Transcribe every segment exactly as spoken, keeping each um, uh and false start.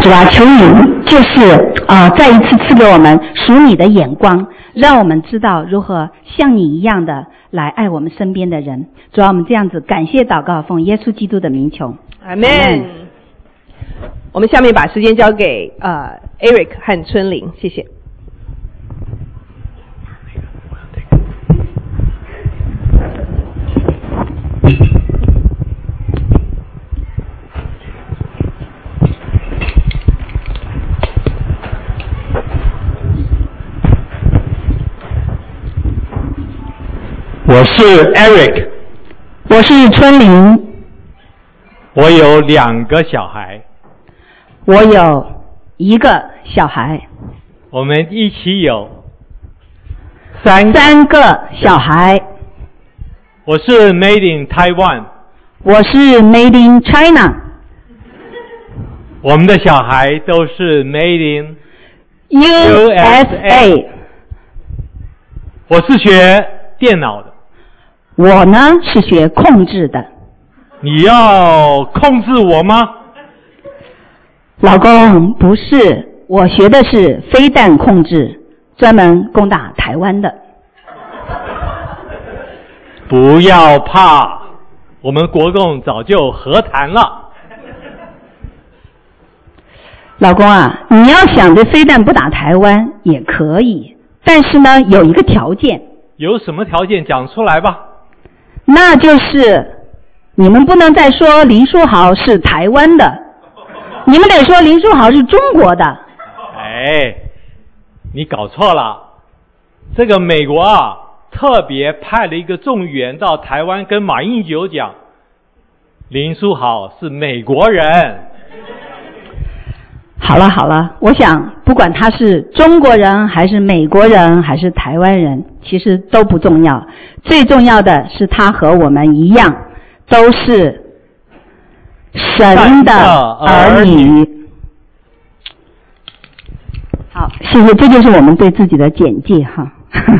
主啊，求你就是啊、呃，再一次赐给我们属你的眼光，让我们知道如何像你一样的来爱我们身边的人。主啊，我们这样子感谢祷告，奉耶稣基督的名求， 阿们。我们下面把时间交给呃 Eric 和春玲，谢谢。 我是 Eric， 我是春玲， 我有两个小孩， 我有一个小孩， 我们一起有三三个小孩。 我是 Made in Taiwan， 我是 Made in China， 我们的小孩都是 Made in U S A。 我是学电脑的， 我呢是学控制的。 你要控制我吗？ 老公，不是，我学的是飞弹控制，专门攻打台湾的。 不要怕，我们国共早就和谈了。 老公啊，你要想着飞弹不打台湾也可以，但是呢有一个条件。 有什么条件讲出来吧？ 那就是你们不能再说林书豪是台湾的，你们得说林书豪是中国的。 哎，你搞错了，这个美国啊特别派了一个众议员到台湾跟马英九讲，林书豪是美国人。 好了好了，我想不管他是中国人还是美国人还是台湾人，其实都不重要，最重要的是他和我们一样都是神的儿女。好，谢谢，这就是我们对自己的简介哈。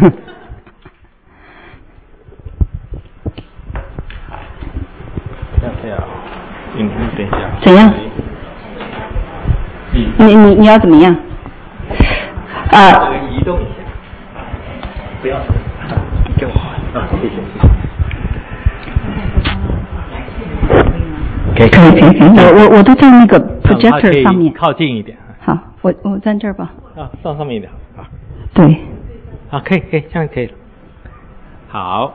这样，你等一下。 怎样？你你你要怎么样？啊、呃。 移动一下，不要，给我啊，谢谢谢谢。可以可以可以可以，我我我都在那个 projector 上面。 靠近一点。 好，我我在这儿吧。 啊，上上面一点啊。 对。 啊，可以可以，这样可以了。好。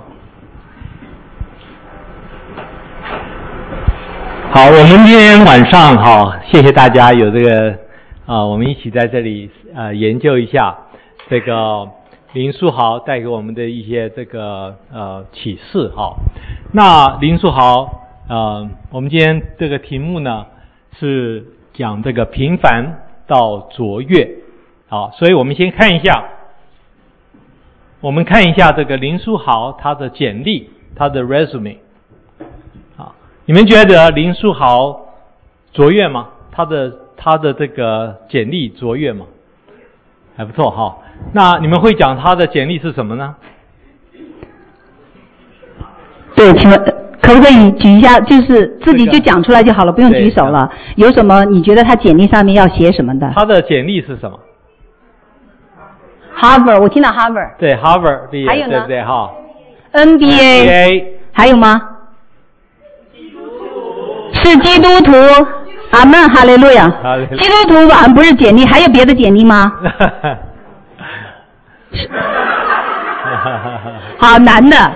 好，我们今天晚上哈，谢谢大家有这个啊、呃，我们一起在这里呃研究一下这个林书豪带给我们的一些这个呃启示哈。那林书豪呃，我们今天这个题目呢是讲这个平凡到卓越，好，所以我们先看一下，我们看一下这个林书豪他的简历，他的 resume。你们觉得林书豪卓越吗？他的他的这个简历卓越吗？还不错哈。那你们会讲他的简历是什么呢？ 对，请问可不可以举一下？就是自己就讲出来就好了，不用举手了。有什么你觉得他简历上面要写什么的？ 他的简历是什么 ？Harvard， 我听到 Harvard。 对 ，Harvard 毕业， 还有呢？ 对不对哈 ？N B A。还有吗？是基督徒，阿们，哈利路亚。基督徒完不是简历，还有别的简历吗？好难的。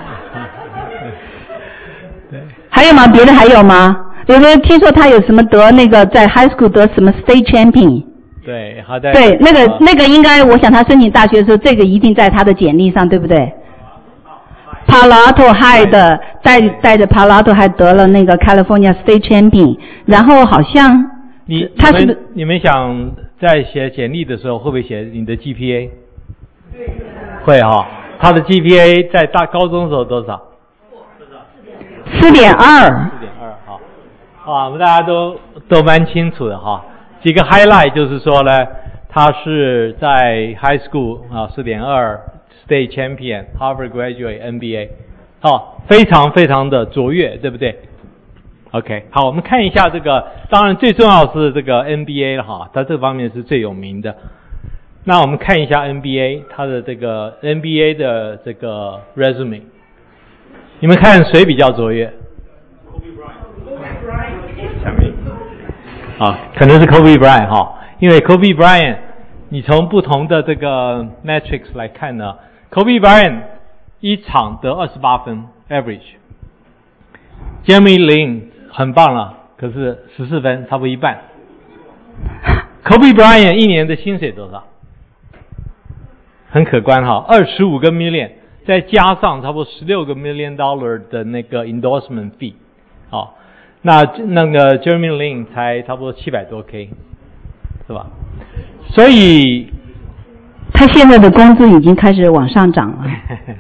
还有吗？别的还有吗？有没有听说他有什么得那个在 high school 得什么 state champion？ 对，好的。 对，那个、啊、那个应该，我想他申请大学的时候，这个一定在他的简历上，对不对？Palo Alto High 的带带着 Palo Alto High 得了那个 California State Champion， 然后好像你他是你们你们想在写简历的时候会不会写你的 G P A？ 会哈、哦，他的 G P A 在大高中的时候多少？ 四点二。 四点二哈，啊，我们大家都都蛮清楚的哈。几个 highlight 就是说呢，他是在 high school 啊四点二。State Champion、Harvard Graduate、N B A， 哦，非常非常的卓越，对不对？ OK， 好，我们看一下这个，当然最重要是这个 N B A 了哈，它这方面是最有名的。那我们看一下 N B A 它的这个 N B A 的这个 resume， 你们看谁比较卓越？ Kobe Bryant。下面，啊，可能是 Kobe Bryant 哈，因为 Kobe Bryant， 你从不同的这个 metrics 来看呢 ，Kobe Bryant 一场得二十八分 average。Jeremy Lin 很棒了，可是十四分，差不多一半。Kobe Bryant 一年的薪水多少？很可观哈，二十五个 million， 再加上差不多十六个 million dollar 的那个 endorsement fee， 好，那那个 Jeremy Lin 才差不多七百多 K， 是吧？所以他现在的工资已经开始往上涨了。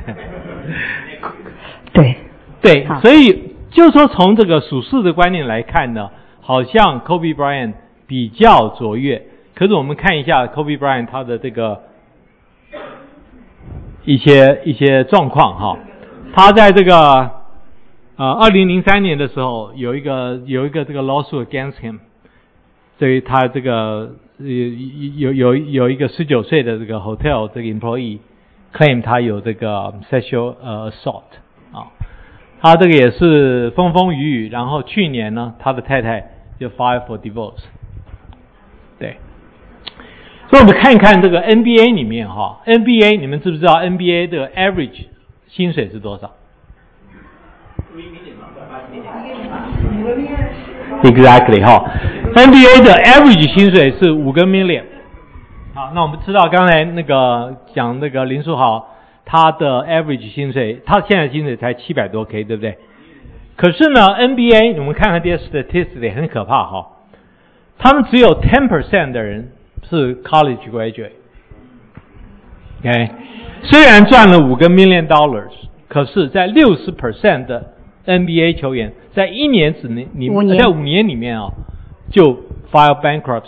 对对，所以就是说从这个属世的观念来看呢，好像 Kobe Bryant 比较卓越。可是我们看一下 Kobe Bryant 他的这个一些一些状况哈，他在这个呃二零零三年的时候有一个有一个这个 lawsuit against him， 所以他这个有有有一个十九岁的这个 hotel 这个 employee claim 他有这个 sexual、uh, assault 啊，他这个也是风风雨雨，然后去年呢他的太太就 file for divorce， 对。所以我们看一看这个 N B A 里面哈 ，N B A 你们知不知道 N B A 的 average 薪水是多少 ？Exactly 哈 ，N B A 的 average 薪水是五个 million。好，那我们知道刚才那个讲那个林书豪，他的 average 薪水，他现在薪水才七百多 K， 对不对？可是呢 ，N B A 我们看看这些 statistics 很可怕哈，他们只有 ten percent 的人是 college graduate，OK， 虽然赚了五个 million dollars， 可是在 百分之六十 的 N B A 球员在一年之内，你在五年里面啊，就 file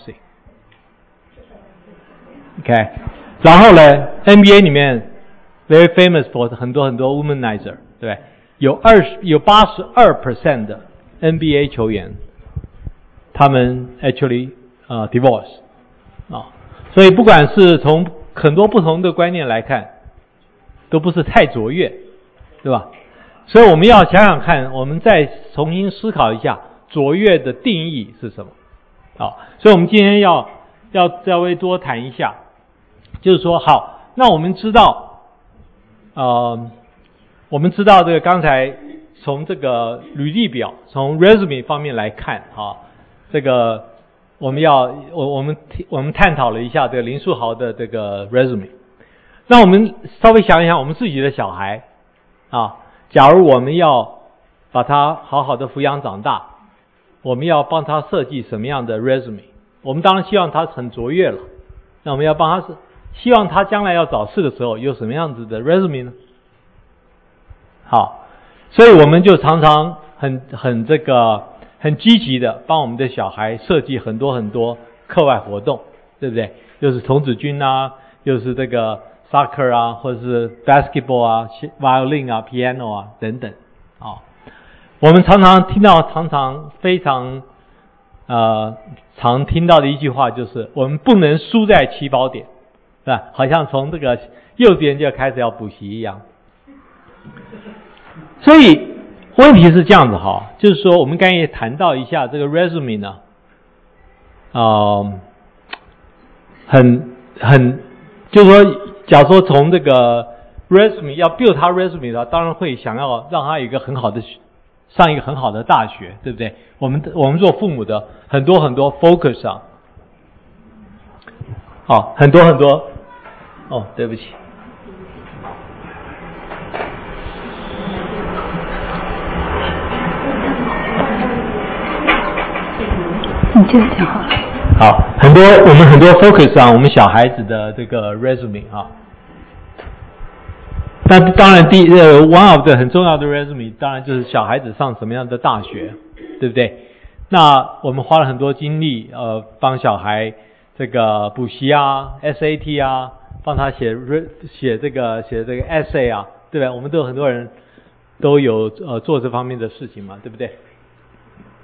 bankruptcy，OK， 然后呢 ，N B A 里面 very famous for 很多很多 womanizer， 对不对？有二十有 百分之八十二 的 N B A 球员，他们 actually 呃、uh, divorce。啊，所以不管是从很多不同的观念来看，都不是太卓越，对吧？所以我们要想想看，我们再重新思考一下卓越的定义是什么。好，所以我们今天要要稍微多谈一下，就是说，好，那我们知道，呃，我们知道这个刚才从这个履历表，从 resume 方面来看，啊，这个。我们要我我们我们探讨了一下这个林书豪的这个 resume， 那我们稍微想一想我们自己的小孩啊，假如我们要把他好好的抚养长大，我们要帮他设计什么样的 resume？ 我们当然希望他很卓越了，那我们要帮他希望他将来要找事的时候有什么样子的 resume 呢？好，所以我们就常常很很这个。很积极的帮我们的小孩设计很多很多课外活动，对不对？又是童子军啊，又是这个 soccer 啊，或者是 basketball 啊 ，violin 啊 ，piano 啊等等啊。我们常常听到，常常非常呃常听到的一句话就是，我们不能输在起跑点，是吧？好像从这个幼稚园就开始要补习一样。所以。问题是这样子哈，就是说我们刚才也谈到一下这个 resume 呢，呃，很很，就是说，假如说从这个 resume 要 build 他 resume 的话，当然会想要让他有一个很好的上一个很好的大学，对不对？我们我们做父母的很多很多 focus 上，好，很多很多，哦，对不起。 你这个挺好。 好，很多我们很多 focus 上我们小孩子的这个 resume 啊。那当然第呃 one of the 很重要的 resume 当然就是小孩子上什么样的大学，对不对？那我们花了很多精力呃帮小孩这个补习啊 S A T 啊，帮他写写这个写这个 essay 啊，对吧？我们都有很多人都有呃做这方面的事情嘛，对不对？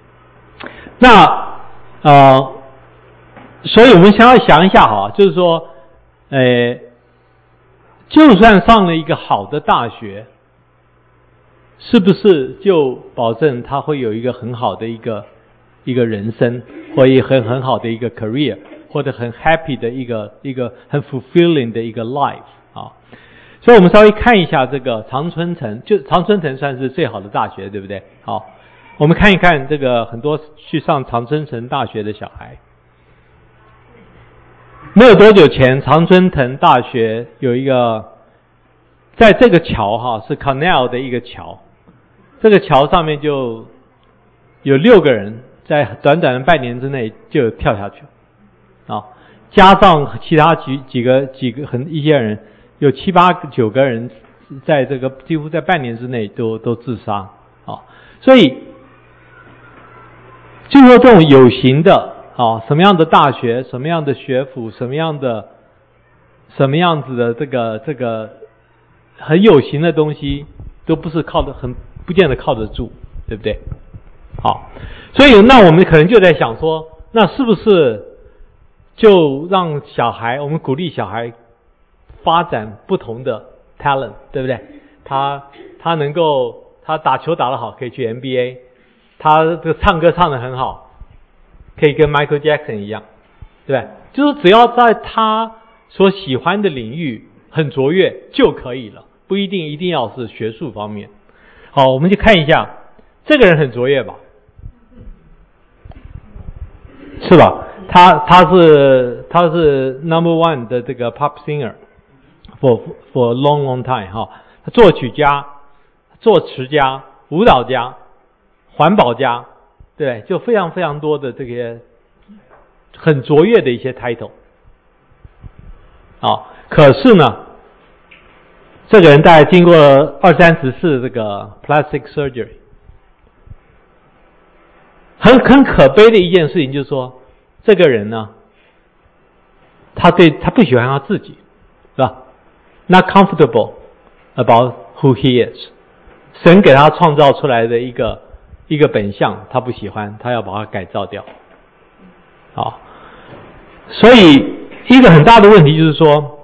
那呃，所以我们想要想一下哈，就是说，呃，就算上了一个好的大学，是不是就保证他会有一个很好的一个一个人生，或一很很好的一个 career， 或者很 happy 的一个一个很 fulfilling 的一个 life 啊？所以我们稍微看一下这个常春藤，就常春藤算是最好的大学，对不对？好，我们看一看这个很多去上常春藤大学的小孩。没有多久前，常春藤大学有一个，在这个桥哈是 Cornell 的一个桥，这个桥上面就有六个人在短短的半年之内就跳下去啊，加上其他几几个几个很一些人，有七八九个人在这个几乎在半年之内都都自杀啊，所以就说这种有形的。好，什么样的大学，什么样的学府，什么样的什么样子的这个这个很有形的东西，都不是靠得很不见得靠得住，对不对？好，所以那我们可能就在想说，那是不是就让小孩，我们鼓励小孩发展不同的 talent， 对不对？他他能够他打球打得好，可以去 N B A， 他这个唱歌唱得很好。可以跟 Michael Jackson 一样，对吧？就是只要在他所喜欢的领域很卓越就可以了，不一定一定要是学术方面。好，我们就看一下，这个人很卓越吧？是吧？他他是他是 number one 的这个 pop singer for for a long long time 哈，作曲家、作词家、舞蹈家、环保家。对，就非常非常多的这些很卓越的一些 title 啊，可是呢，这个人大概经过二三十次这个 plastic surgery， 很很可悲的一件事情就是说，这个人呢，他对他不喜欢他自己，是吧 ？Not comfortable about who he is， 神给他创造出来的一个。一个本相他不喜欢，他要把它改造掉。好，所以一个很大的问题就是说，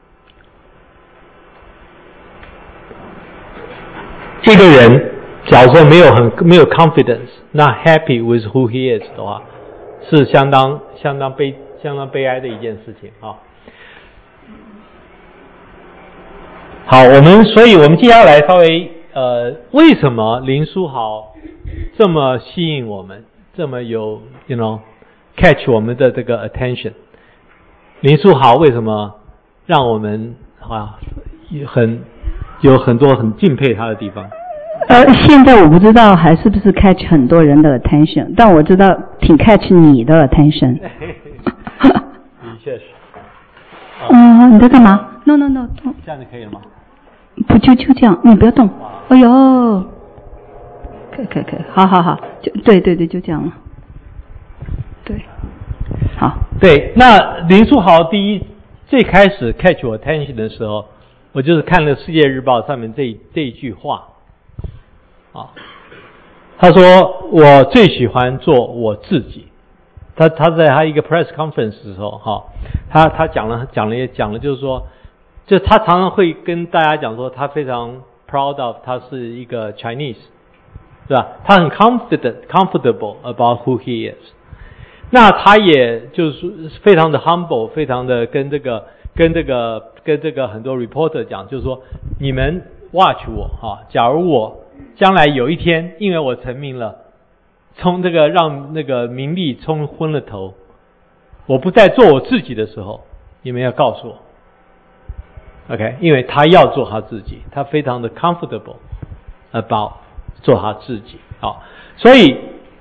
一个人假如说没有很没有 confidence， not happy with who he is 的话，是相当相当悲相当悲哀的一件事情啊。好，我们所以我们接下来稍微呃，为什么林书豪这么吸引我们，这么有 you know catch 我们的这个 attention？ 林书豪为什么让我们啊很有很多很敬佩他的地方？ 呃，现在我不知道还是不是 catch 很多人的 attention， 但我知道挺 catch 你的 attention。 的确是。 嗯、呃，你在干嘛 ？No No No， 这样就可以了吗？ 不就就这样，你不要动。哎呦。可以可以可以，好好好，就对对对，就这样了。对，好。 对，那林书豪第一最开始 catch 我 attention 的时候，我就是看了《世界日报》上面这这一句话，啊，他说我最喜欢做我自己。他他在他一个 press conference 的时候，哈，他他讲了讲了也讲了，就是说，就他常常会跟大家讲说，他非常 proud of 他是一个 Chinese。是吧？他很 confident, comfortable about who he is。那他也就是非常的 humble， 非常的跟这个跟这个跟这个很多 reporter 讲，就是说你们 watch 我哈，假如我将来有一天因为我成名了，冲这个让那个名利冲昏了头，我不再做我自己的时候，你们要告诉我。OK， 因为他要做他自己，他非常的 comfortable about。做他自己，好，所以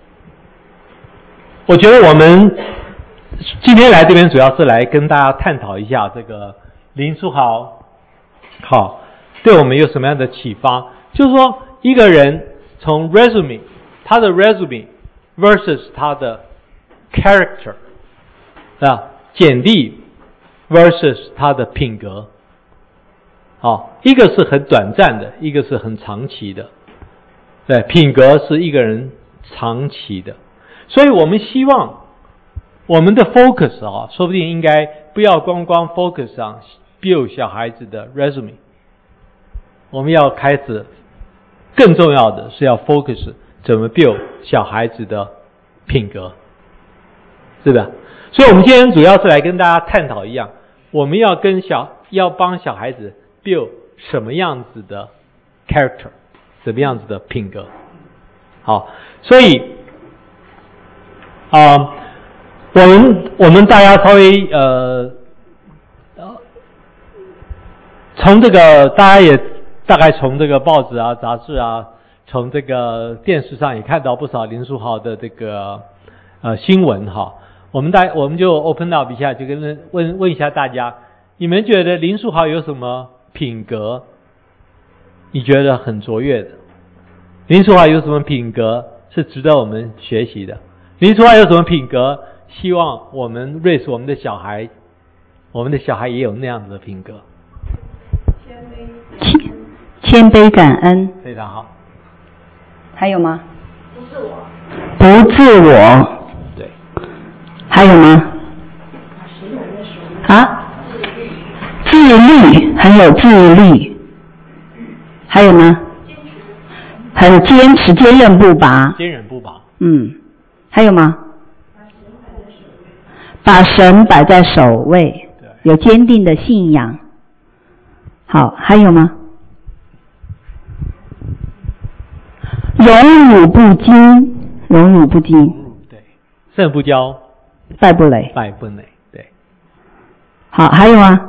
我觉得我们今天来这边主要是来跟大家探讨一下这个林书豪，好，对我们有什么样的启发？就是说，一个人从 resume， 他的 resume versus 他的 character， 啊，简历 versus 他的品格，好，一个是很短暂的，一个是很长期的。对，品格是一个人长期的， 所以我们希望我们的 focus 啊，说不定应该不要光光 focus 上 build 小孩子的 resume， 我们要开始更重要的是要 focus 怎么 build 小孩子的品格，是吧？所以我们今天主要是来跟大家探讨一样，我们要跟小要帮小孩子 build 什么样子的 character， 什么样子的品格。好，所以啊、呃，我们我们大家稍微呃呃，从这个大家也大概从这个报纸啊、杂志啊，从这个电视上也看到不少林书豪的这个呃新闻哈。我们大我们就 open up 一下，就跟问问一下大家，你们觉得林书豪有什么品格？你觉得很卓越的？林书豪有什么品格是值得我们学习的？林书豪有什么品格？希望我们 raise 我们的小孩，我们的小孩也有那样子的品格。 谦谦卑感恩， 非常好。 还有吗？不自我，不自我。 对。 还有吗？啊？自律，很有自律。还有吗？很坚持，坚韧不拔。 坚韧不拔。 嗯。还有吗？把神摆在首位，有坚定的信仰。好，还有吗？荣辱不惊，荣辱不惊。 对，胜不骄， 败不馁， 败不馁。对。 好，还有吗？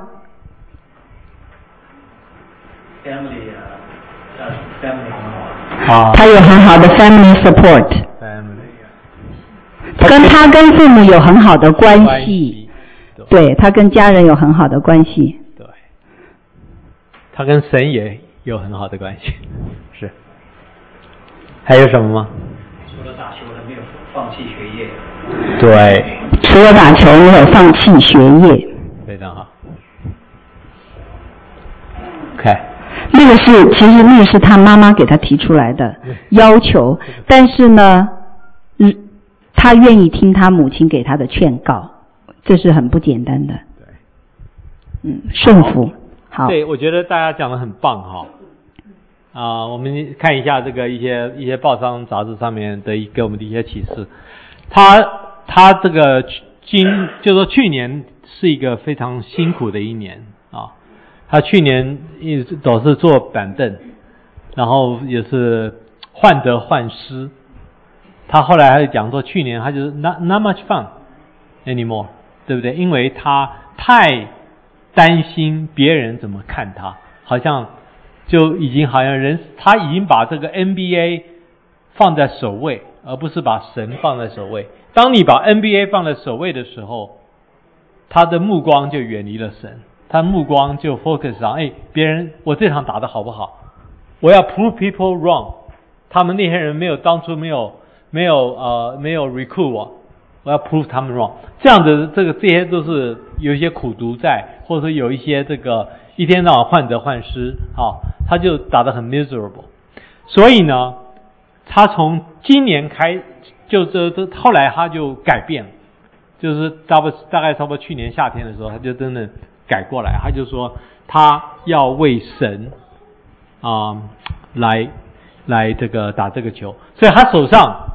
family 呃 family 很好。 啊。 他有很好的 family support。 family。 跟他跟父母有很好的关系。关系对，对他跟家人有很好的关系。 对。他跟神也有很好的关系。是。还有什么吗？ 除了打球，他没有放弃学业。 对。 除了打球，没有放弃学业。 非常好。OK。 那个是，其实那个是他妈妈给他提出来的要求，但是呢，嗯，他愿意听他母亲给他的劝告，这是很不简单的。 对。 嗯，顺服。好。 对，我觉得大家讲得很棒哈。啊、呃，我们看一下这个一些一些报章杂志上面的给我们的一些启示。他他这个今就说去年是一个非常辛苦的一年啊。他去年一直都是坐板凳，然后也是患得患失。他后来还讲说，去年他就是 not not much fun anymore， 对不对？因为他太担心别人怎么看他，好像就已经好像人他已经把这个 N B A 放在首位，而不是把神放在首位。当你把 N B A 放在首位的时候，他的目光就远离了神。他目光就 focus 上，哎，别人我这场打得好不好？我要 prove people wrong。他们那些人没有当初没有没有呃没有 recruit 我，我要 prove 他们 wrong。这样的这个这些都是有一些苦毒在，或者说有一些这个一天到晚患得患失啊，他就打得很 miserable。所以呢，他从今年开就这这后来他就改变了，就是大不大概差不多去年夏天的时候，他就真的改过来，他就说他要为神啊、呃、来来这个打这个球，所以他手上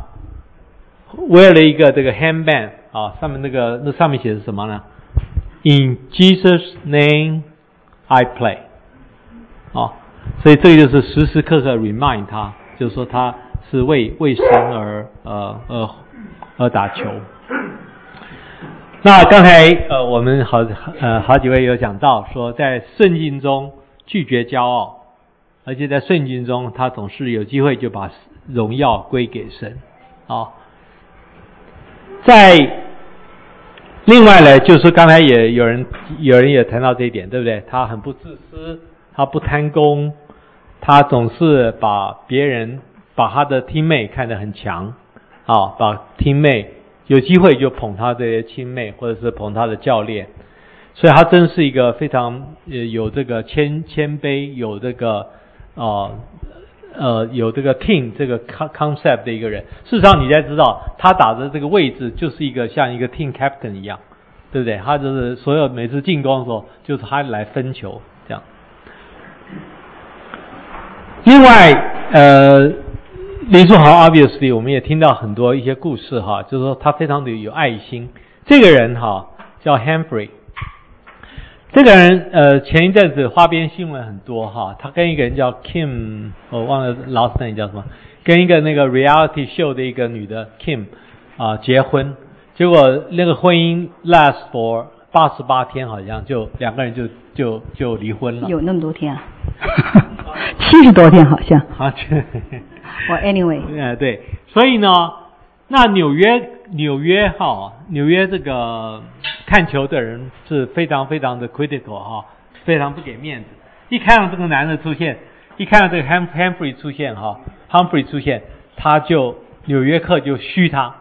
wear 了一个这个 handband 啊，上面那个那上面写的是什么呢 ？In Jesus' name I play 啊，所以这个就是时时刻刻 remind 他，就是说他是为为神而呃呃而打球。那刚才呃我们好呃好几位有讲到说，在顺境中拒绝骄傲，而且在顺境中他总是有机会就把荣耀归给神啊。在另外呢，就是刚才也有人有人也谈到这一点，对不对？他很不自私，他不贪功，他总是把别人把他的 teammate 看得很强啊，把 teammate有机会就捧他这些亲妹，或者是捧他的教练，所以他真是一个非常呃有这个谦谦卑，有这个呃呃有这个 king 这个 concept 的一个人。事实上你才知道他打的这个位置就是一个像一个 team captain 一样，对不对？他就是所有每次进攻的时候就是他来分球这样。另外呃林书豪 obviously 我们也听到很多一些故事哈，就是说他非常的有爱心。这个人哈叫 Humphrey， 这个人呃前一阵子花边新闻很多哈，他跟一个人叫 Kim， 我忘了 last name 叫什么，跟一个那个 reality show 的一个女的 Kim 啊、呃、结婚，结果那个婚姻 last for 八十八天，好像就两个人就就就离婚了。 有那么多天啊？七十多天好像。 啊，对。 我 anyway。 呃，对，所以呢，那纽约纽约哈，纽约这个看球的人是非常非常的 critical 哈，非常不给面子。一看到这个男的出现，一看到这个 Hum Humphrey 出现哈 ，Humphrey 出现，他就纽约客就嘘他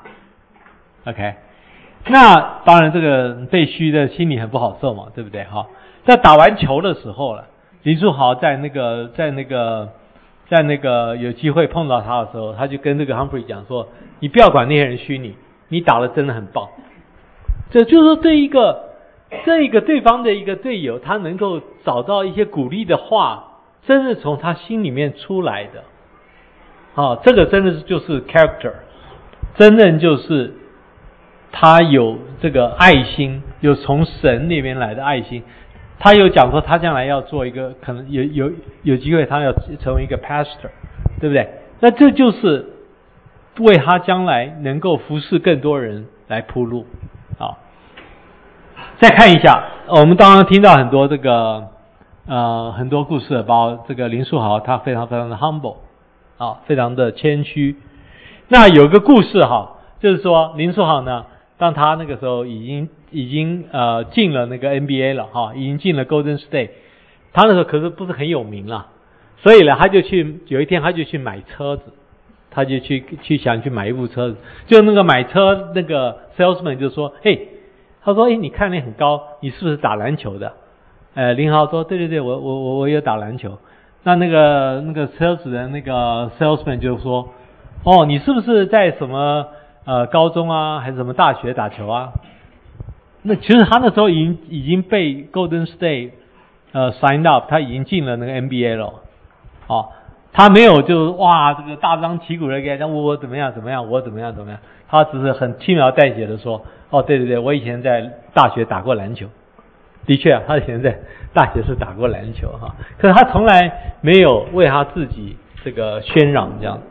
，OK。那当然，这个被嘘的心里很不好受嘛，对不对哈？在打完球的时候了，林书豪在那个在那个在那个有机会碰到他的时候，他就跟这个 Humphrey 讲说：“你不要管那些人嘘你，你打的真的很棒。”这就是说，对一个这一个对方的一个队友，他能够找到一些鼓励的话，真的从他心里面出来的。啊，这个真的是就是 character， 真正就是他有这个爱心，有从神那边来的爱心。他有讲说，他将来要做一个，可能有有有机会，他要成为一个 pastor， 对不对？那这就是为他将来能够服侍更多人来铺路。好，再看一下，我们刚刚听到很多这个呃很多故事，包括这个林书豪，他非常非常的 humble， 啊，非常的谦虚。那有个故事哈，就是说林书豪呢，当他那个时候已经已经呃进了那个 N B A 了哈，已经进了 Golden State， 他那时候可是不是很有名了，所以呢，他就去有一天他就去买车子，他就去去想去买一部车子，就那个买车那个 salesman 就说，嘿，他说，哎，你看你很高，你是不是打篮球的？呃，林豪说，对对对，我我我我有打篮球。那那个那个车子的那个 salesman 就说，哦，你是不是在什么呃高中啊，还是什么大学打球啊？那其实他那时候已经已经被 Golden State 呃 signed up， 他已经进了那个 N B A 了，哦，他没有就哇这个大张旗鼓的给讲我怎么样怎么样，我怎么样怎么样，他只是很轻描淡写的说，哦对对对，我以前在大学打过篮球，的确啊，他以前在大学是打过篮球哈，可是他从来没有为他自己这个宣嚷这样。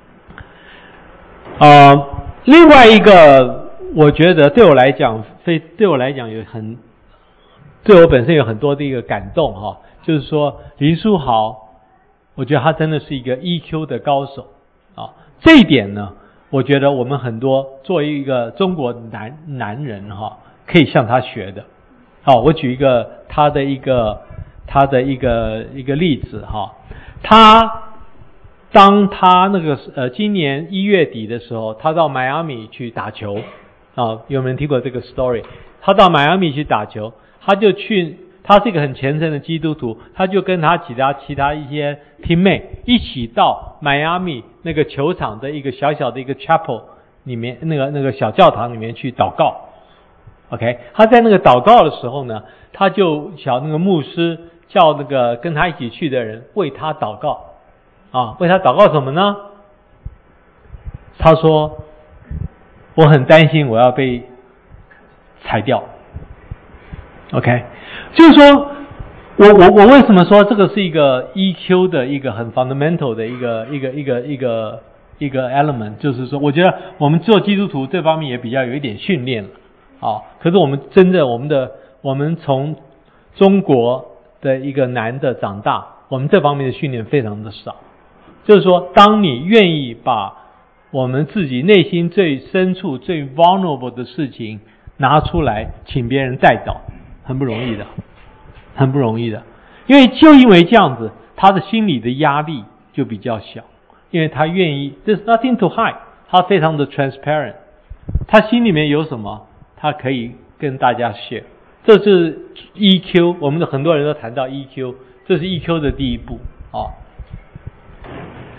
呃，另外一个我觉得对我来讲非对我来讲有很对我本身有很多的一个感动哈，就是说林书豪，我觉得他真的是一个 E Q 的高手啊。这一点呢，我觉得我们很多作为一个中国男男人哈，可以向他学的。好，我举一个他的一个他的一个一个例子哈，他当他那个呃今年一月底的时候，他到迈阿密去打球啊，有没有人听过这个 story？ 他到迈阿密去打球，他就去，他是一个很虔诚的基督徒，他就跟他其他其他一些 teammate 一起到迈阿密那个球场的一个小小的一个 chapel 里面，那个那个小教堂里面去祷告。OK， 他在那个祷告的时候呢，他就叫那个牧师叫那个跟他一起去的人为他祷告啊，为他祷告什么呢？他说我很担心我要被裁掉。OK， 就是说我我我为什么说这个是一个 E Q 的一个很 fundamental 的一个一个一个一个一个 element， 就是说我觉得我们做基督徒这方面也比较有一点训练了。啊，可是我们真的我们的我们从中国的一个男的长大，我们这方面的训练非常的少。就是说，当你愿意把我们自己内心最深处最 vulnerable 的事情拿出来，请别人代祷，很不容易的，很不容易的。因为就因为这样子，他的心理的压力就比较小，因为他愿意 ，there's nothing to hide， 他非常的 transparent， 他心里面有什么，他可以跟大家 share， 这是 E Q， 我们的很多人都谈到 E Q， 这是 E Q 的第一步啊。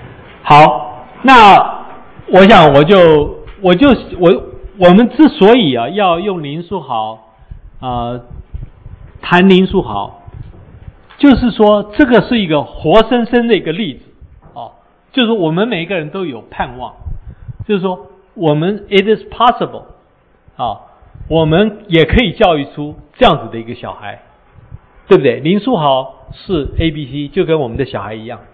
好，那我想我就我就我我们之所以啊要用林书豪啊、呃、谈林书豪，就是说这个是一个活生生的一个例子哦，就是我们每一个人都有盼望，就是说我们 it is possible 啊、哦，我们也可以教育出这样子的一个小孩，对不对？林书豪是 A B C， 就跟我们的小孩一样。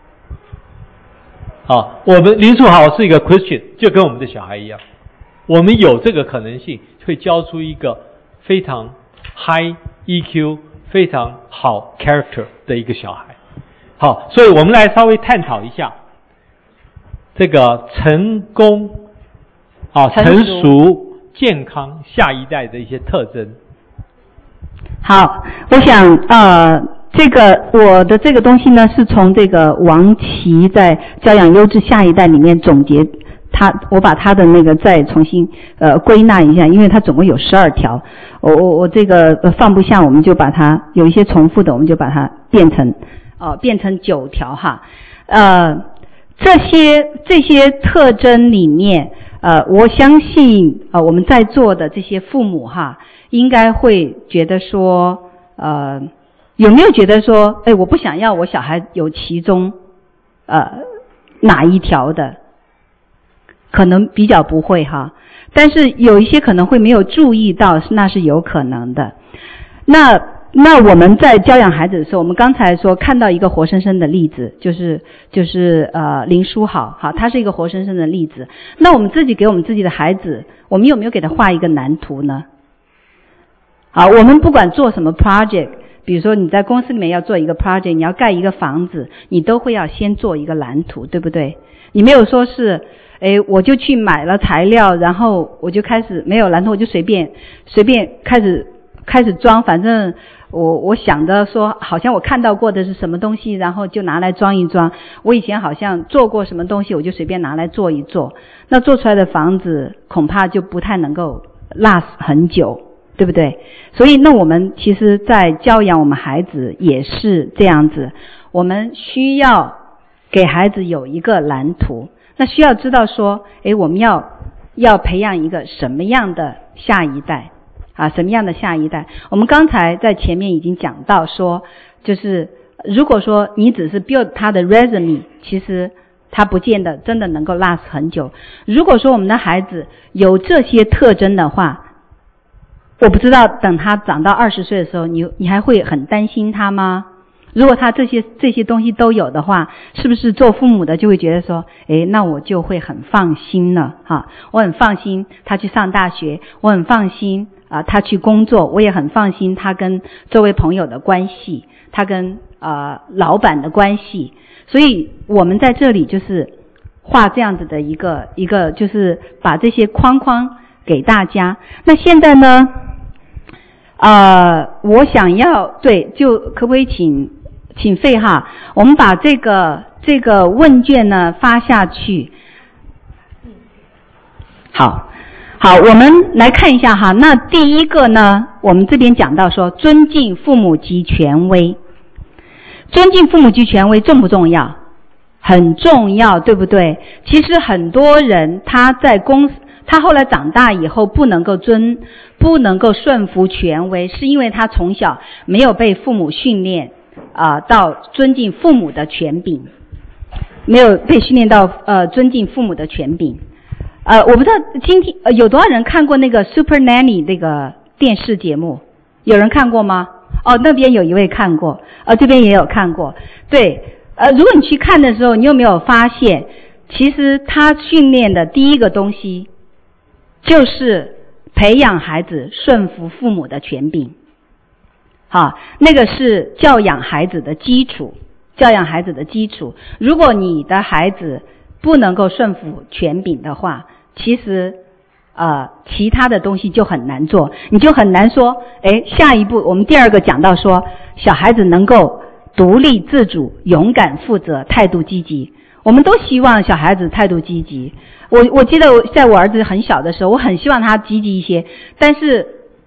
啊，我们林书豪是一个 Christian， 就跟我们的小孩一样，我们有这个可能性，会教出一个非常 high E Q、非常好 character 的一个小孩。好，所以我们来稍微探讨一下这个成功、啊成熟、健康下一代的一些特征。 好，我想呃。这个我的这个东西呢，是从这个王琦在教养优质下一代里面总结他，我把他的那个再重新呃归纳一下，因为他总共有十二条，我我我这个、呃、放不下，我们就把它有一些重复的，我们就把它变成呃变成九条哈，呃这些这些特征里面，呃我相信呃我们在座的这些父母哈，应该会觉得说呃。有没有觉得说，哎，我不想要我小孩有其中，呃，哪一条的？可能比较不会哈，但是有一些可能会没有注意到，那是有可能的。那那我们在教养孩子的时候，我们刚才说看到一个活生生的例子，就是就是呃林书豪，好，他是一个活生生的例子。那我们自己给我们自己的孩子，我们有没有给他画一个蓝图呢？好，我们不管做什么 project。比如说你在公司里面要做一个 project， 你要盖一个房子，你都会要先做一个蓝图，对不对？你没有说是，诶，我就去买了材料，然后我就开始没有蓝图，我就随便随便开始开始装，反正我我想着说，好像我看到过的是什么东西，然后就拿来装一装。我以前好像做过什么东西，我就随便拿来做一做。那做出来的房子恐怕就不太能够 last 很久。对不对？所以那我们其实在教养我们孩子也是这样子，我们需要给孩子有一个蓝图，那需要知道说，诶，我们要要培养一个什么样的下一代啊？什么样的下一代？我们刚才在前面已经讲到说，就是如果说你只是 build 他的 resume， 其实他不见得真的能够 last 很久。如果说我们的孩子有这些特征的话，我不知道等他长到二十岁的时候，你你还会很担心他吗？如果他这些这些东西都有的话，是不是做父母的就会觉得说，诶，那我就会很放心了哈，我很放心他去上大学，我很放心啊、呃、他去工作，我也很放心他跟周围朋友的关系，他跟呃老板的关系。所以我们在这里就是画这样子的一个一个，就是把这些框框给大家。那现在呢？呃，我想要对，就可不可以请请费哈？我们把这个这个问卷呢发下去。好，好，我们来看一下哈。那第一个呢，我们这边讲到说，尊敬父母及权威。尊敬父母及权威重不重要？很重要，对不对？其实很多人他在公司。他后来长大以后不能够尊不能够顺服权威，是因为他从小没有被父母训练啊、呃、到尊敬父母的权柄，没有被训练到呃尊敬父母的权柄。呃我不知道今天、呃、有多少人看过那个 Super Nanny 那个电视节目，有人看过吗？哦，那边有一位看过，呃这边也有看过。对，呃如果你去看的时候，你有没有发现其实他训练的第一个东西就是培养孩子顺服父母的权柄，好，那个是教养孩子的基础，教养孩子的基础。如果你的孩子不能够顺服权柄的话，其实呃其他的东西就很难做，你就很难说，诶，下一步我们第二个讲到说，小孩子能够独立自主、勇敢负责、态度积极。我们都希望小孩子态度积极。我我记得在我儿子很小的时候，我很希望他积极一些，但是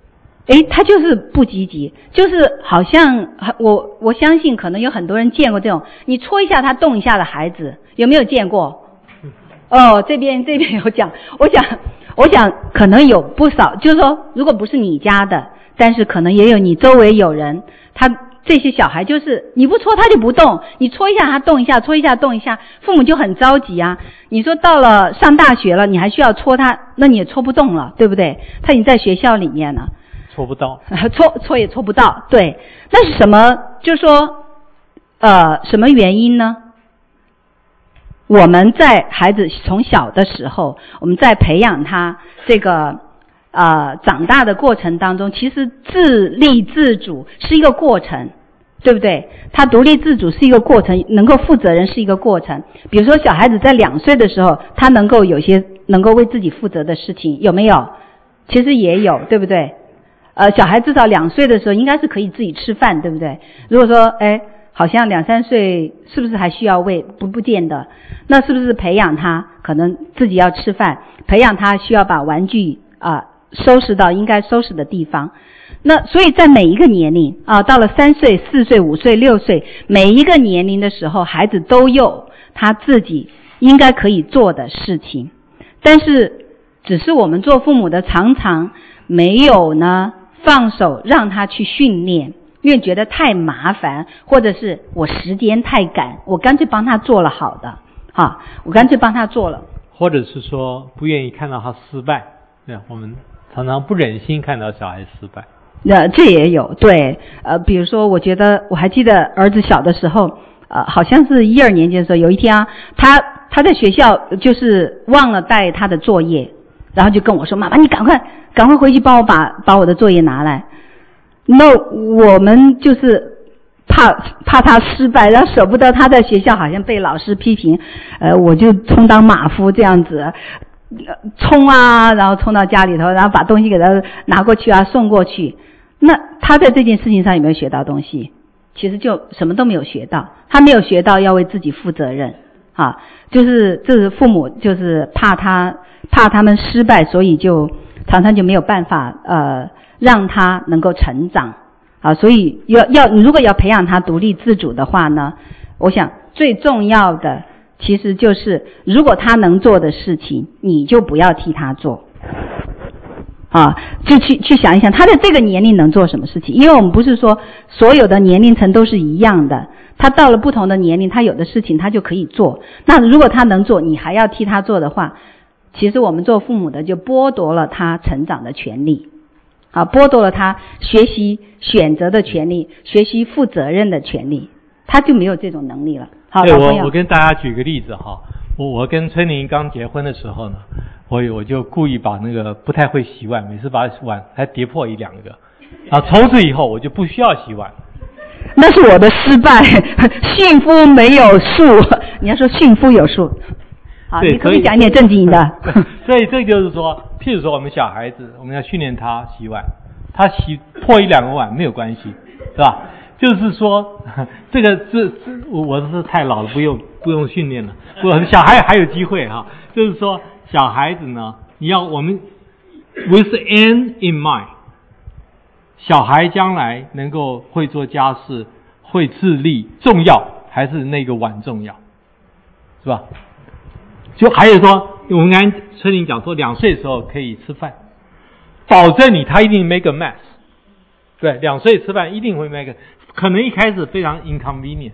诶，他就是不积极，就是好像我我相信可能有很多人见过这种，你戳一下他动一下的孩子，有没有见过？哦，这边这边有讲，我想我想可能有不少，就是说如果不是你家的，但是可能也有你周围有人，他这些小孩就是你不戳他就不动，你戳一下他动一下，戳一下动一下，父母就很着急啊。你说到了上大学了，你还需要戳他，那你也戳不动了，对不对？他已经在学校里面了。 戳不到， 戳戳也戳不到，对，那是什么？就是说，呃，什么原因呢？我们在孩子从小的时候，我们在培养他这个呃长大的过程当中，其实自立自主是一个过程，对不对？他独立自主是一个过程，能够负责任是一个过程。比如说，小孩子在两岁的时候，他能够有些能够为自己负责的事情，有没有？其实也有，对不对？呃，小孩至少两岁的时候应该是可以自己吃饭，对不对？如果说，哎，好像两三岁是不是还需要喂？不不见得。那是不是培养他可能自己要吃饭，培养他需要把玩具啊、呃、收拾到应该收拾的地方？那所以在每一个年龄啊、呃，到了三岁、四岁、五岁、六岁，每一个年龄的时候，孩子都有他自己应该可以做的事情，但是只是我们做父母的常常没有呢。放手让他去训练，因为觉得太麻烦，或者是我时间太赶，我干脆帮他做了好的，哈，我干脆帮他做了， 或者是说不愿意看到他失败，对，我们常常不忍心看到小孩失败。 呃，这也有对，呃，比如说，我觉得我还记得儿子小的时候，呃，好像是一二年级的时候，有一天啊，他他在学校就是忘了带他的作业，然后就跟我说：“妈妈，你赶快。”赶快回去帮我把把我的作业拿来。那我们就是怕怕他失败，然后舍不得他在学校好像被老师批评，呃，我就充当马夫这样子，冲啊，然后冲到家里头，然后把东西给他拿过去啊，送过去。那他在这件事情上有没有学到东西？其实就什么都没有学到，他没有学到要为自己负责任啊，就是这是父母就是怕他怕他们失败，所以就。常常就没有办法呃让他能够成长啊，所以要要如果要培养他独立自主的话呢，我想最重要的其实就是如果他能做的事情，你就不要替他做啊，就去去想一想他在这个年龄能做什么事情，因为我们不是说所有的年龄层都是一样的，他到了不同的年龄，他有的事情他就可以做，那如果他能做，你还要替他做的话。其实我们做父母的就剥夺了他成长的权利，啊，剥夺了他学习选择的权利，学习负责任的权利，他就没有这种能力了。好， 对， 老朋友， 我我跟大家举个例子哈，我我跟崔宁刚结婚的时候呢，我我就故意把那个不太会洗碗，每次把碗还跌破一两个，啊，从此以后我就不需要洗碗。 那是我的失败，驯夫没有术，你要说驯夫有术。好，你可以讲一点正经的。 所以这就是说，譬如说我们小孩子，我们要训练他洗碗，他洗破一两个碗没有关系，是吧？就是说，这个这这我我是太老了，不用不用训练了。我小孩还有机会哈，就是说小孩子呢，你要我们 with end in mind， 小孩将来能够会做家事、会自立，重要还是那个碗重要，是吧？就还有说，我们刚才春玲讲说，两岁的时候可以吃饭，保证你他一定 make a mess， 对，两岁吃饭一定会 make a， 可能一开始非常 inconvenient，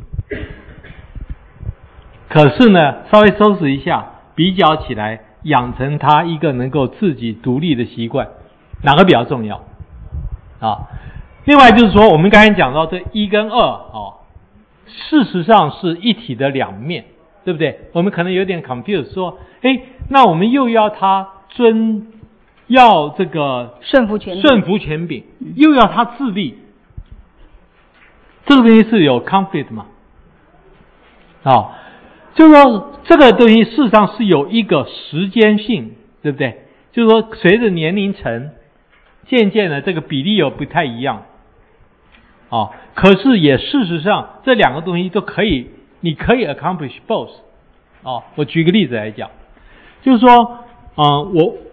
可是呢，稍微收拾一下，比较起来，养成他一个能够自己独立的习惯，哪个比较重要啊？另外就是说，我们刚才讲到这一跟二啊，事实上是一体的两面。对不对？我们可能有点 confused， 说，哎，那我们又要他遵，要这个顺服权顺服权柄，又要他自立，这个东西是有 conflict 嘛？啊，就是说这个东西事实上是有一个时间性，对不对？就是说随着年龄层，渐渐的这个比例有不太一样，啊，可是也事实上这两个东西都可以。你可以 accomplish both， 哦，我举个例子来讲，就是说，呃，我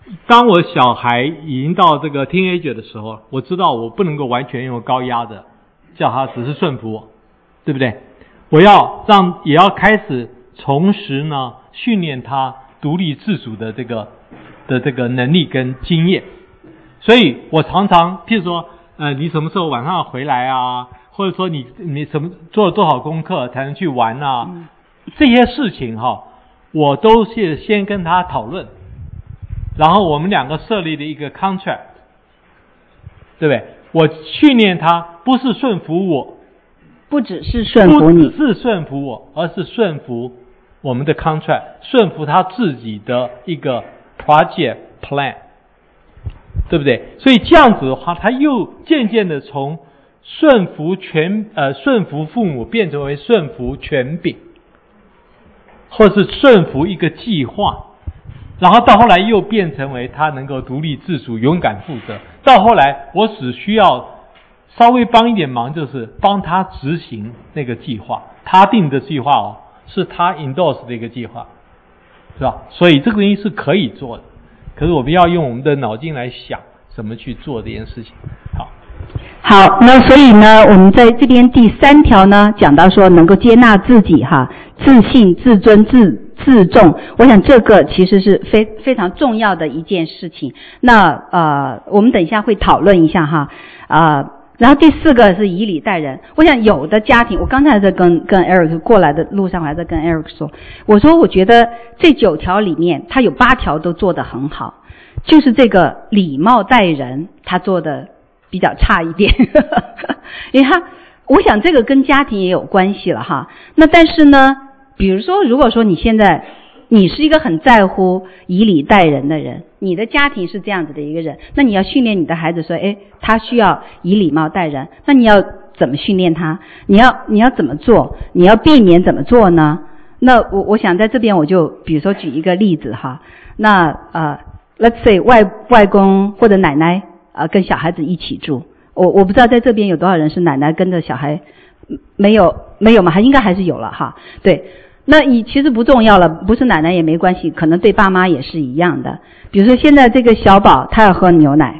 当我小孩已经到这个 teenager 的时候，我知道我不能够完全用高压的叫他只是顺服我，对不对？我要让也要开始重拾呢训练他独立自主的这个的这个能力跟经验。所以我常常譬如说呃你什么时候晚上回来啊，或者说你你什么做了多少功课才能去玩啊，嗯、这些事情哈，我都是先跟他讨论，然后我们两个设立了一个 contract， 对不对？我训练他不是顺服我， 不只是顺服你， 不只是顺服我，而是顺服我们的 contract， 顺服他自己的一个 project plan， 对不对？所以这样子的话，他又渐渐的从顺服权呃顺服父母变成为顺服权柄，或是顺服一个计划，然后到后来又变成为他能够独立自主、勇敢负责。到后来，我只需要稍微帮一点忙，就是帮他执行那个计划。他定的计划哦，是他 endorse 的一个计划，是吧？所以这个东西是可以做的，可是我们要用我们的脑筋来想怎么去做这件事情。好， 好，那所以呢，我们在这边第三条呢，讲到说能够接纳自己哈，自信、自尊、自自重，我想这个其实是非非常重要的一件事情。那呃，我们等一下会讨论一下哈，啊、呃，然后第四个是以礼待人。我想有的家庭，我刚才在跟跟 Eric 过来的路上，我还在跟 Eric 说，我说我觉得这九条里面，他有八条都做得很好，就是这个礼貌待人，他做的比较差一点，因为他，我想这个跟家庭也有关系了哈。那但是呢，比如说，如果说你现在你是一个很在乎以礼待人的人，你的家庭是这样子的一个人，那你要训练你的孩子说，诶，他需要以礼貌待人，那你要怎么训练他？你要你要怎么做？你要避免怎么做呢？那我我想在这边我就比如说举一个例子哈，那呃 ，let's say 外外公或者奶奶呃跟小孩子一起住，我我不知道在这边有多少人是奶奶跟着小孩，没有没有吗？还应该还是有了哈，对。那你其实不重要了，不是奶奶也没关系，可能对爸妈也是一样的。比如说现在这个小宝他要喝牛奶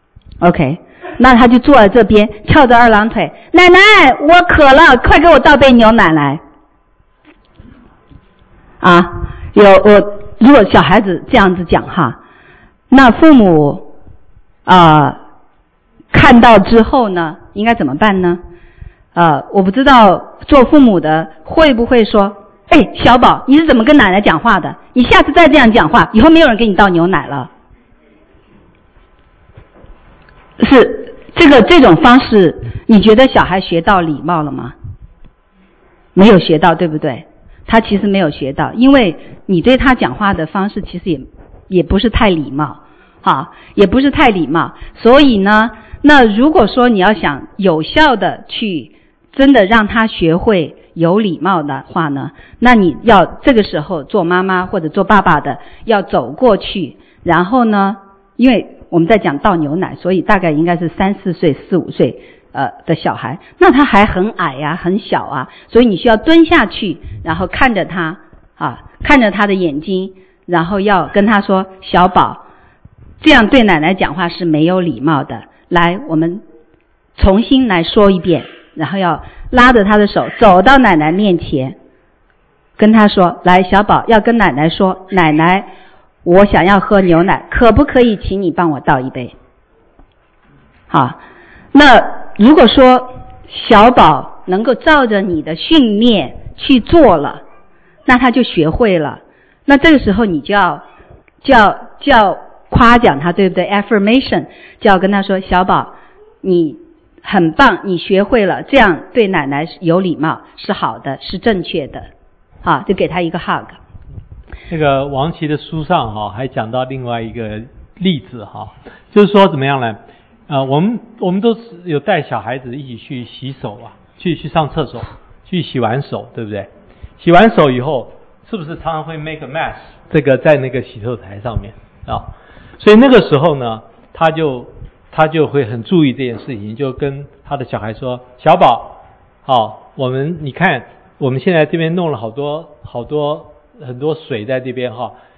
，OK， 那他就坐在这边翘着二郎腿，奶奶我渴了，快给我倒杯牛奶来。啊，有我如果小孩子这样子讲哈，那父母啊、呃、看到之后呢，应该怎么办呢？呃，我不知道做父母的会不会说，哎，小宝，你是怎么跟奶奶讲话的？你下次再这样讲话，以后没有人给你倒牛奶了。是这个这种方式，你觉得小孩学到礼貌了吗？没有学到，对不对？他其实没有学到，因为你对他讲话的方式其实也也不是太礼貌，哈，也不是太礼貌。所以呢，那如果说你要想有效的去真的让他学会有礼貌的话呢，那你要这个时候做妈妈或者做爸爸的要走过去，然后呢，因为我们在讲倒牛奶，所以大概应该是三四岁四五岁呃的小孩，那他还很矮呀、啊、很小啊，所以你需要蹲下去，然后看着他啊，看着他的眼睛，然后要跟他说，小宝，这样对奶奶讲话是没有礼貌的，来我们重新来说一遍，然后要拉着他的手走到奶奶面前，跟他说，来小宝，要跟奶奶说，奶奶我想要喝牛奶，可不可以请你帮我倒一杯？好，那如果说小宝能够照着你的训练去做了，那他就学会了，那这个时候你就要就要就要夸奖他，对不对？ affirmation 就要跟他说，小宝你很棒，你学会了，这样对奶奶有礼貌是好的，是正确的，好，就给他一个 hug。 那个王琦的书上哈、哦、还讲到另外一个例子哈、哦，就是说怎么样呢？呃，我们我们都是有带小孩子一起去洗手啊，去去上厕所，去洗完手，对不对？洗完手以后，是不是常常会 make a mess？ 这个在那个洗手台上面啊，所以那个时候呢，他就他就会很注意这件事情，就跟他的小孩说：“小宝，好，我们你看，我们现在这边弄了好多好多很多水在这边哈，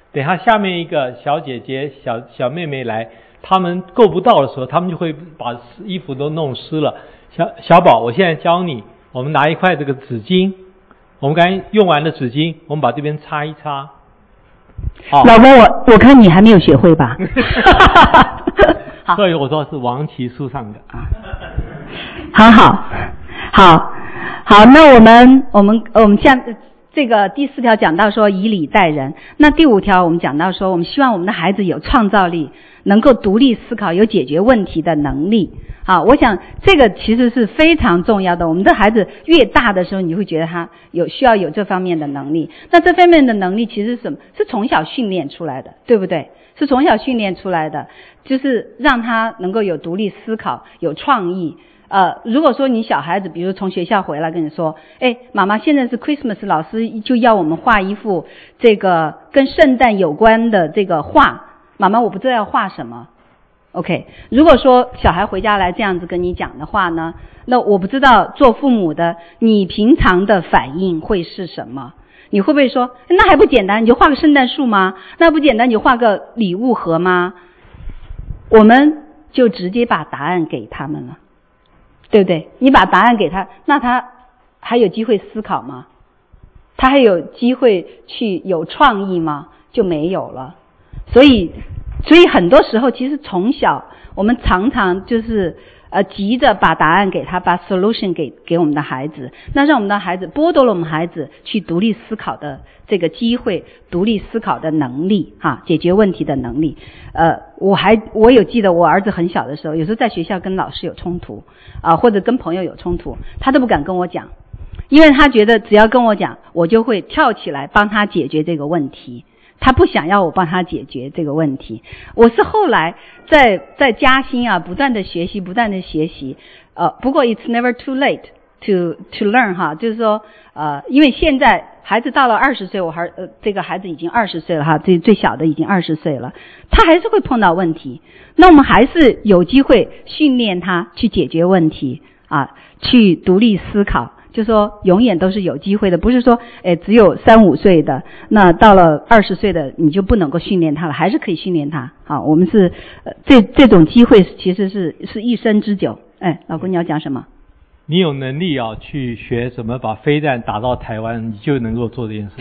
等下下面一个小姐姐、小小妹妹来，他们够不到的时候，他们就会把衣服都弄湿了。小小宝，我现在教你，我们拿一块这个纸巾，我们刚才用完的纸巾，我们把这边擦一擦。好， 老公，我我看你还没有学会吧？好， 所以我说是王琦书上的。 好好好好，那我们我们我们下这个第四条讲到说以礼待人，那第五条我们讲到说我们希望我们的孩子有创造力，能够独立思考，有解决问题的能力。啊，我想这个其实是非常重要的。我们的孩子越大的时候，你会觉得他有需要有这方面的能力。那这方面的能力其实是什么？是从小训练出来的，对不对？是从小训练出来的，就是让他能够有独立思考，有创意。呃，如果说你小孩子，比如从学校回来跟你说，哎，妈妈，现在是 Christmas， 老师就要我们画一幅这个跟圣诞有关的这个画，妈妈，我不知道要画什么。OK， 如果说小孩回家来这样子跟你讲的话呢，那我不知道做父母的你平常的反应会是什么？你会不会说那还不简单，你就画个圣诞树吗？那不简单，你就画个礼物盒吗？我们就直接把答案给他们了，对不对？你把答案给他，那他还有机会思考吗？他还有机会去有创意吗？就没有了。所以所以很多时候其实从小我们常常就是呃急着把答案给他，把 solution 给给我们的孩子，那让我们的孩子剥夺了我们孩子去独立思考的这个机会，独立思考的能力哈，解决问题的能力。呃我还我有记得我儿子很小的时候，有时候在学校跟老师有冲突啊、呃，或者跟朋友有冲突，他都不敢跟我讲，因为他觉得只要跟我讲，我就会跳起来帮他解决这个问题。他不想要我帮他解决这个问题。我是后来在在加薪啊，不断的学习，不断的学习。呃，不过 it's never too late to to learn 哈，就是说呃，因为现在孩子到了二十岁，我还呃这个孩子已经二十岁了哈，最最小的已经二十岁了，他还是会碰到问题。那我们还是有机会训练他去解决问题啊，去独立思考。就说永远都是有机会的，不是说诶只有三五岁的，那到了二十岁的你就不能够训练他了，还是可以训练他。好，我们是呃这这种机会其实是是一生之久。哎，老公你要讲什么？ 你有能力啊去学怎么把飞弹打到台湾，你就能够做这件事。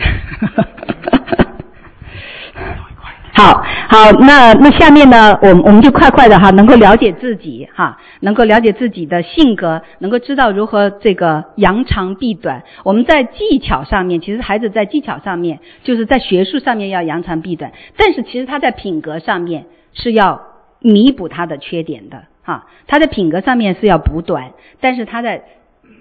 好好，那那下面呢，我们我们就快快的哈，能够了解自己哈，能够了解自己的性格，能够知道如何这个扬长避短。我们在技巧上面，其实孩子在技巧上面，就是在学术上面要扬长避短，但是其实他在品格上面是要弥补他的缺点的哈，他在品格上面是要补短，但是他在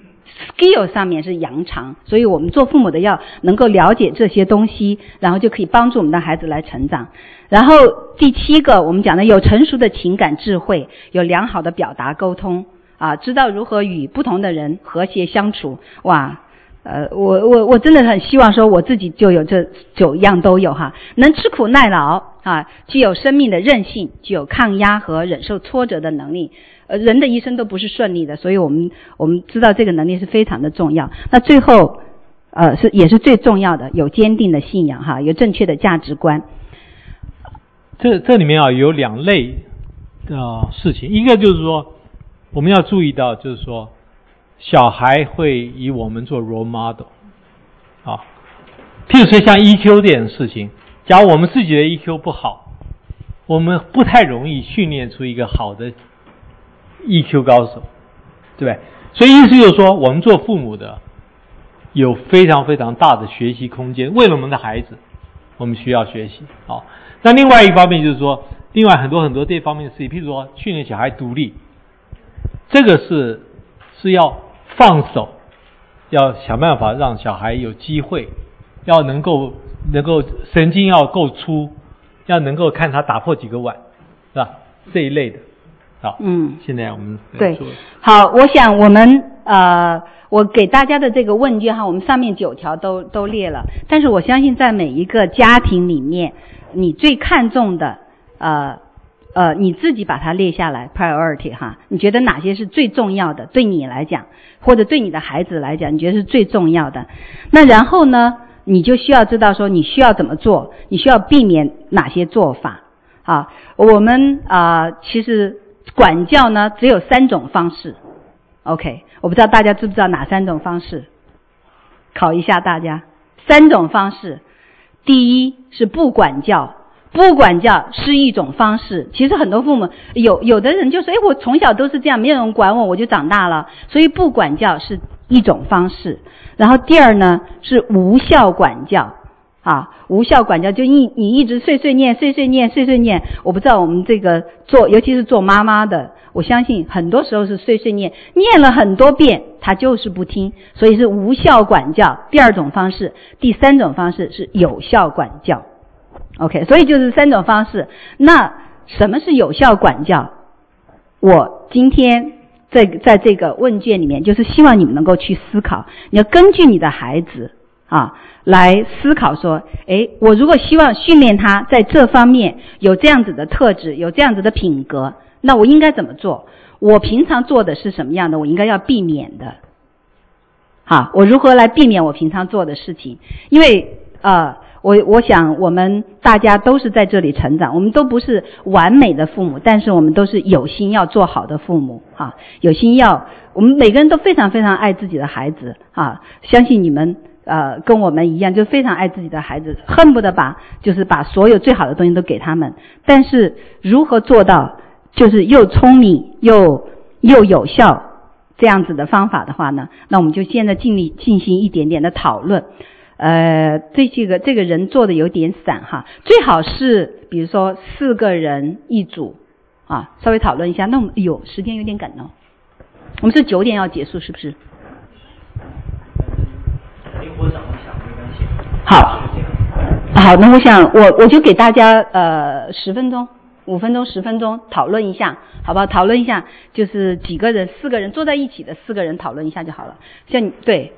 skill 上面是扬长，所以我们做父母的要能够了解这些东西，然后就可以帮助我们的孩子来成长。然后第七个我们讲的有成熟的情感智慧，有良好的表达沟通啊，知道如何与不同的人和谐相处。哇，呃，我我我真的很希望说我自己就有这九样都有哈，能吃苦耐劳啊，具有生命的韧性，具有抗压和忍受挫折的能力。呃，人的一生都不是顺利的，所以我们我们知道这个能力是非常的重要。那最后，呃，是也是最重要的，有坚定的信仰哈，有正确的价值观。 这这里面啊有两类的事情，一个就是说我们要注意到，就是说小孩会以我们做 role model 啊，譬如说像 E Q 这件事情，假如我们自己的 E Q 不好，我们不太容易训练出一个好的E Q 高手，对不对？所以意思就是说，我们做父母的有非常非常大的学习空间，为了我们的孩子，我们需要学习。好，那另外一方面就是说，另外很多很多这方面的事情，譬如说训练小孩独立，这个是是要放手，要想办法让小孩有机会，要能够能够神经要够粗，要能够看他打破几个碗，是吧？这一类的。好，嗯，现在我们对，好，我想我们呃，我给大家的这个问卷哈，我们上面九条都都列了，但是我相信在每一个家庭里面，你最看重的呃呃，你自己把它列下来 priority 哈，你觉得哪些是最重要的？对你来讲，或者对你的孩子来讲，你觉得是最重要的？那然后呢， 你就需要知道说你需要怎么做，你需要避免哪些做法。啊，我们啊、呃，其实管教呢只有三种方式。OK， 我不知道大家知不知道哪三种方式？考一下大家，三种方式。第一是不管教，不管教是一种方式。其实很多父母有有的人就说，哎，我从小都是这样，没有人管我，我就长大了，所以不管教是一种方式。然后第二呢是无效管教。啊，无效管教就一你一直碎碎念碎碎念碎碎念，我不知道我们这个做，尤其是做妈妈的，我相信很多时候是碎碎念，念了很多遍他就是不听，所以是无效管教。第二种方式，第三种方式是有效管教。OK， 所以就是三种方式。那什么是有效管教？我今天在在这个问卷里面，就是希望你们能够去思考，你要根据你的孩子啊来思考说，诶，我如果希望训练他在这方面有这样子的特质，有这样子的品格，那我应该怎么做？我平常做的是什么样的，我应该要避免的。好，我如何来避免我平常做的事情？因为呃我我想我们大家都是在这里成长，我们都不是完美的父母，但是我们都是有心要做好的父母啊，有心要，我们每个人都非常非常爱自己的孩子啊，相信你们呃，跟我们一样，就非常爱自己的孩子，恨不得把就是把所有最好的东西都给他们。但是如何做到就是又聪明又又有效这样子的方法的话呢？那我们就现在尽力进行一点点的讨论。呃，这这个这个人做的有点散哈，最好是比如说四个人一组啊，稍微讨论一下。那我们有时间有点赶哦，我们是九点要结束，是不是？ 灵活掌握想没关系。 好，好，那我想我我就给大家呃十分钟、五分钟、十分钟讨论一下，好不好？讨论一下，就是几个人、四个人坐在一起的四个人讨论一下就好了。像你对，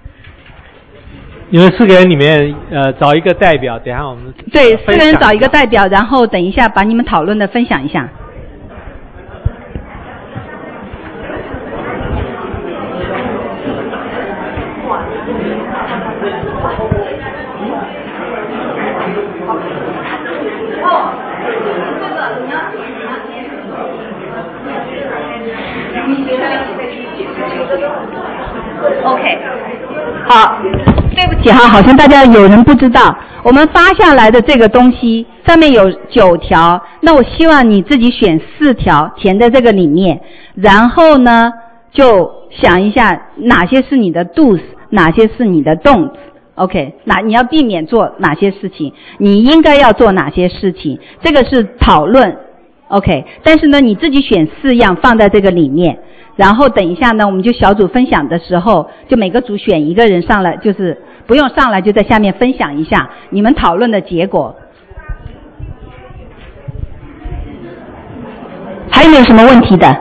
你们四个人里面呃找一个代表，等一下我们对四个人找一个代表，然后等一下把你们讨论的分享一下。OK， 好，对不起哈，好像大家有人不知道，我们发下来的这个东西上面有九条，那我希望你自己选四条填在这个里面，然后呢就想一下哪些是你的 do's， 哪些是你的 don'ts。OK， 那你要避免做哪些事情，你应该要做哪些事情，这个是讨论。OK， 但是呢你自己选四样放在这个里面，然后等一下呢我们就小组分享的时候，就每个组选一个人上来，就是不用上来就在下面分享一下你们讨论的结果。还有没有什么问题的？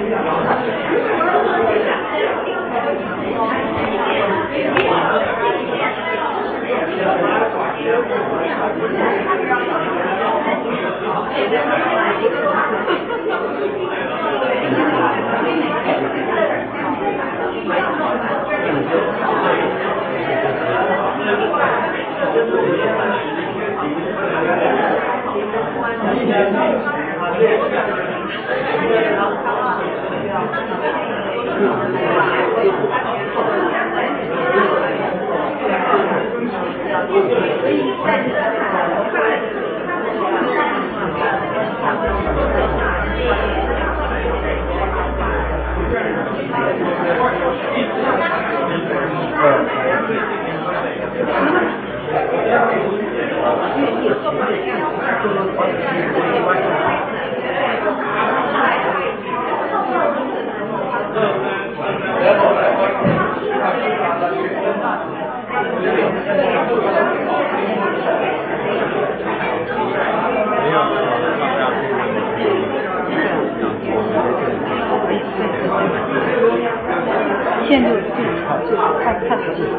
线路就看看自己。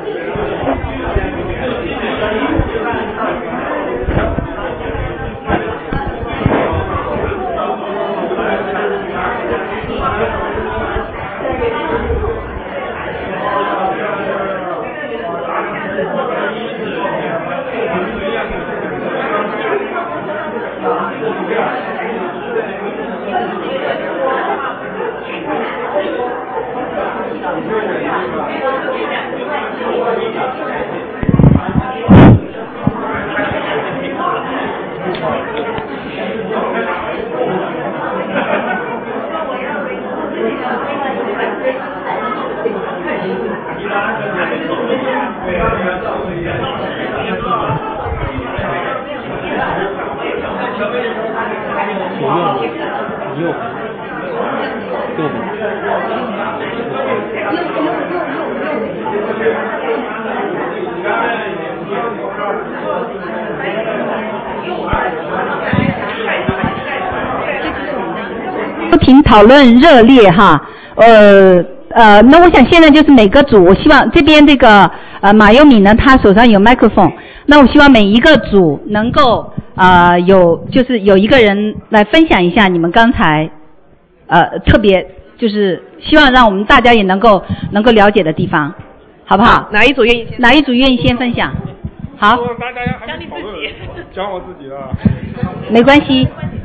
庭讨论热烈哈，呃呃，那我想现在就是每个组，我希望这边这个呃马优米呢，他手上有麦克风，那我希望每一个组能够啊、呃、有就是有一个人来分享一下你们刚才呃特别就是希望让我们大家也能够能够了解的地方，好不好？ 哪一组愿意先？ 哪一组愿意先分享？好， 讲你自己， 讲我自己的， 没关系。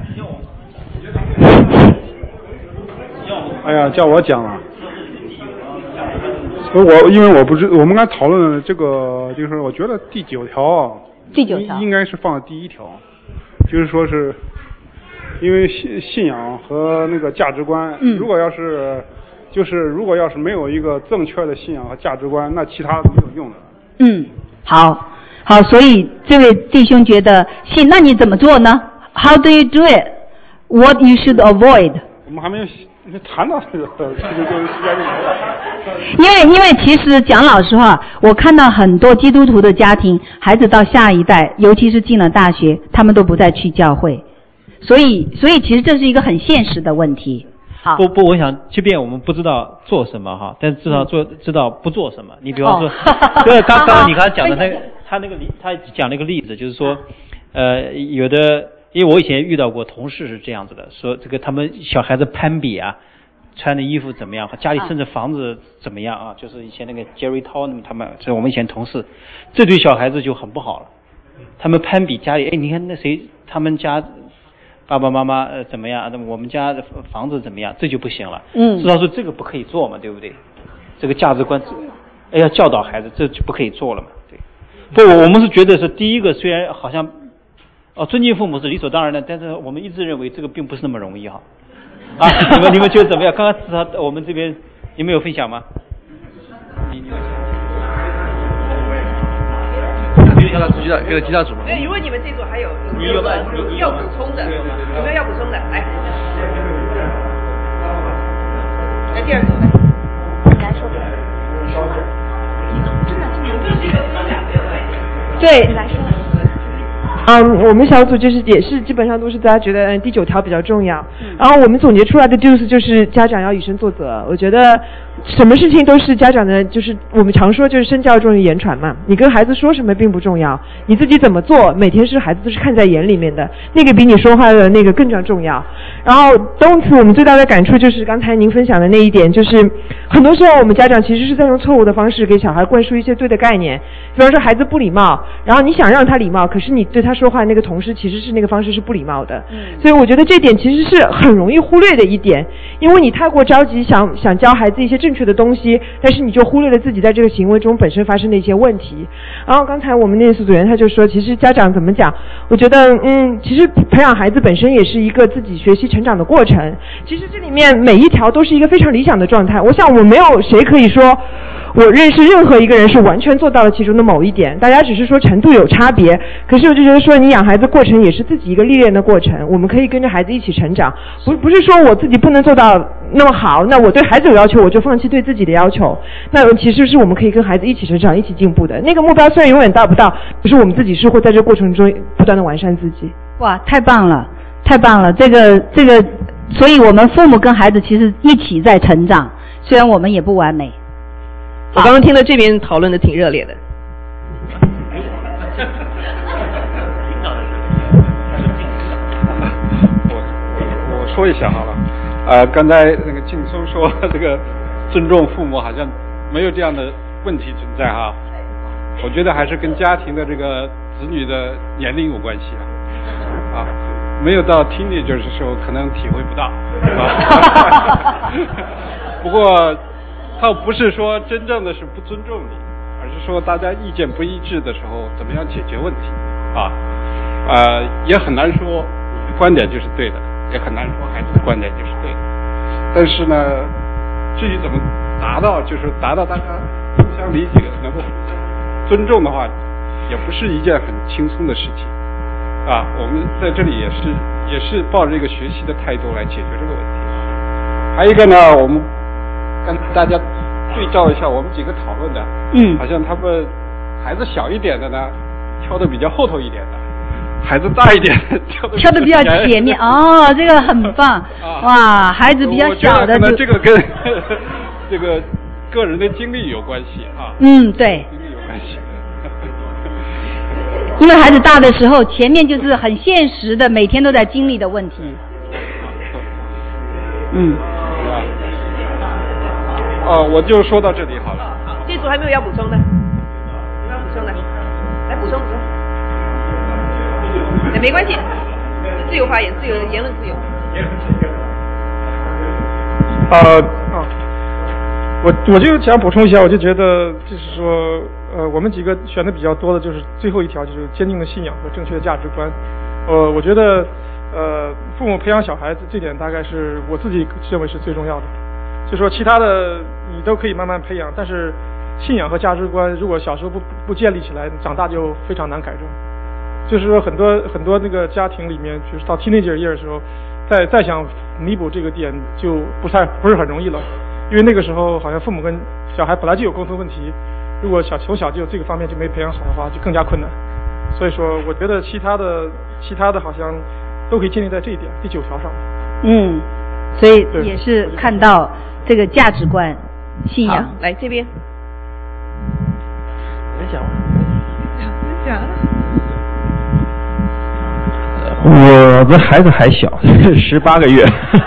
哎呀，叫我讲啊！我因为我不知，我们刚才讨论的这个，就是我觉得第九条， 第九条应该是放在第一条，就是说是，因为信信仰和那个价值观， 嗯， 如果要是，就是如果要是没有一个正确的信仰和价值观，那其他的没有用的。 嗯，好，好，所以这位弟兄觉得信，那你怎么做呢 ？How do you do it? What you should avoid? 我们还没有谈到这个，这个就是时间就没了。 因为因为其实讲老实话，我看到很多基督徒的家庭，孩子到下一代，尤其是进了大学，他们都不再去教会，所以所以其实这是一个很现实的问题。好， 不不，我想，即便我们不知道做什么哈，但是至少做、嗯、知道不做什么。你比方说，对、哦，刚刚你刚才讲的那个，他那个例，他讲了一个例子，就是说，呃，有的。因为我以前遇到过同事是这样子的，说这个他们小孩子攀比啊，穿的衣服怎么样，家里甚至房子怎么样啊，就是以前那个 Jerry Tolman 他们，是我们以前同事，这对小孩子就很不好了。他们攀比家里，哎，你看那谁，他们家爸爸妈妈呃怎么样，我们家的房子怎么样，这就不行了。 嗯， 至少说这个不可以做嘛，对不对？这个价值观，哎要教导孩子，这就不可以做了嘛，对。不，我们是觉得是第一个，虽然好像。哦，尊敬父母是理所当然的，但是我们一直认为这个并不是那么容易哈。啊，你们你们觉得怎么样？刚刚至少我们这边你们有分享吗？你你们先。 让他吉他给他吉他组。 对，如果你们这组还有有有要补充的，有没有要补充的？来，来第二组来。 你来说。 对。 你来说。 嗯，我们小组就是也是基本上都是大家觉得嗯第九条比较重要，然后我们总结出来的就是就是家长要以身作则。我觉得什么事情都是家长的，就是我们常说就是身教重于言传嘛。你跟孩子说什么并不重要，你自己怎么做，每天是孩子都是看在眼里面的，那个比你说话的那个更加重要。然后冬次我们最大的感触就是刚才您分享的那一点，就是很多时候我们家长其实是在用错误的方式给小孩灌输一些对的概念，比方说孩子不礼貌，然后你想让他礼貌，可是你对他说话那个同时其实是那个方式是不礼貌的。嗯，所以我觉得这点其实是很容易忽略的一点，因为你太过着急想想教孩子一些正确的东西，但是你就忽略了自己在这个行为中本身发生的一些问题。然后刚才我们那次组员他就说，其实家长怎么讲，我觉得嗯，其实培养孩子本身也是一个自己学习成长的过程，其实这里面每一条都是一个非常理想的状态。我想我没有谁可以说我认识任何一个人是完全做到了其中的某一点，大家只是说程度有差别，可是我就觉得说你养孩子过程也是自己一个历练的过程，我们可以跟着孩子一起成长，不不是说我自己不能做到那么好，那我对孩子有要求我就放弃对自己的要求，那其实是我们可以跟孩子一起成长一起进步的。那个目标虽然永远达不到，可是我们自己是会在这个过程中不断的完善自己。 哇，太棒了太棒了，这个这个所以我们父母跟孩子其实一起在成长，虽然我们也不完美。 我刚刚听到这边讨论的挺热烈的。 我我说一下好了，呃，刚才那个劲松说这个尊重父母好像没有这样的问题存在哈，我觉得还是跟家庭的这个子女的年龄有关系啊，啊，没有到teenager的时候可能体会不到，啊、不过。倒不是说真正的是不尊重你，而是说大家意见不一致的时候怎么样解决问题啊，呃也很难说观点就是对的，也很难说孩子的观点就是对的，但是呢至于怎么达到就是达到大家互相理解能够尊重的话，也不是一件很轻松的事情啊，我们在这里也是也是抱着一个学习的态度来解决这个问题。还有一个呢，我们跟大家对照一下我们几个讨论的，嗯，好像他们孩子小一点的呢挑的比较后头一点的，孩子大一点的挑的挑的比较前面哦，这个很棒、啊、哇，孩子比较小的就这个跟这个个人的经历有关系啊， 嗯，对， 经历有关系。 因为孩子大的时候，前面就是很现实的，每天都在经历的问题。嗯。 哦，我就说到这里好了。 这组还没有要补充的，有要补充的，来补充补充。也没关系，自由发言，自由言论自由。 呃啊，我我就想补充一下，我就觉得就是说，呃，我们几个选的比较多的就是最后一条，就是坚定的信仰和正确的价值观。呃，我觉得呃，父母培养小孩子这点大概是我自己认为是最重要的。就说其他的你都可以慢慢培养，但是信仰和价值观如果小时候不不建立起来，长大就非常难改正。就是说很多很多那个家庭里面，就是到 teenager year 的时候，再再想弥补这个点就不太不是很容易了，因为那个时候好像父母跟小孩本来就有沟通问题，如果小从小就有这个方面就没培养好的话，就更加困难。所以说我觉得其他的其他的好像都可以建立在这一点第九条上。 嗯，所以也是看到这个价值观、信仰。 来这边。 没讲完。 没讲。 我的孩子还小，十八个月。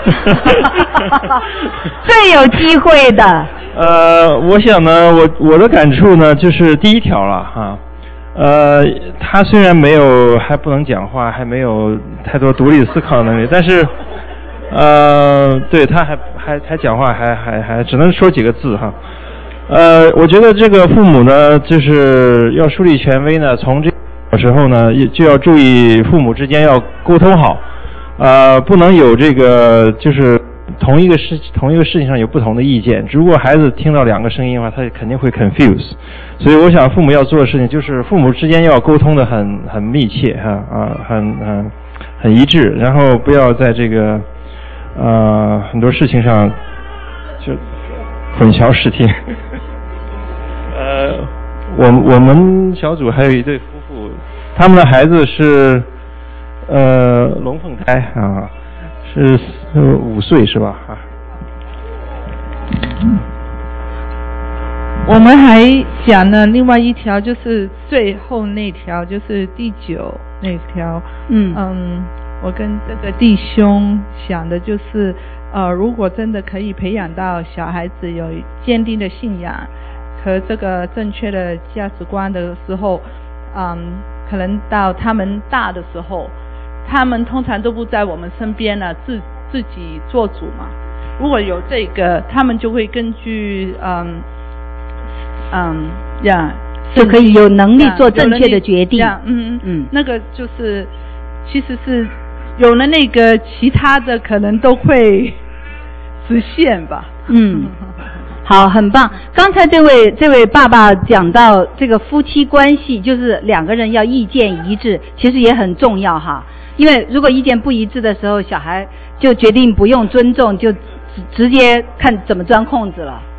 最有机会的。 呃，我想呢，我我的感触呢，就是第一条了哈。呃，他虽然没有还不能讲话，还没有太多独立思考能力，但是。呃，对，他还还还讲话，还还还只能说几个字哈。呃，我觉得这个父母呢，就是要树立权威呢，从这个时候呢，就要注意父母之间要沟通好，呃，不能有这个就是同一个事同一个事情上有不同的意见。如果孩子听到两个声音的话，他肯定会 confuse。所以我想父母要做的事情就是父母之间要沟通的很很密切哈啊，很很很一致，然后不要在这个。呃，很多事情上就混淆视听。呃，我我们小组还有一对夫妇， 他们的孩子是呃龙凤胎啊，是五岁是吧？啊。 我们还讲了另外一条，就是最后那条，就是第九那条。嗯嗯，我跟这个弟兄想的就是，呃，如果真的可以培养到小孩子有坚定的信仰和这个正确的价值观的时候，嗯，可能到他们大的时候，他们通常都不在我们身边了，自自己做主嘛。如果有这个，他们就会根据嗯。嗯呀， 就可以有能力做正确的决定。 嗯嗯嗯，那个就是其实是有了那个，其他的可能都会实现吧。 嗯，好，很棒。刚才这位这位爸爸讲到这个夫妻关系，就是两个人要意见一致，其实也很重要哈。因为如果意见不一致的时候，小孩就决定不用尊重，就直直接看怎么钻空子了。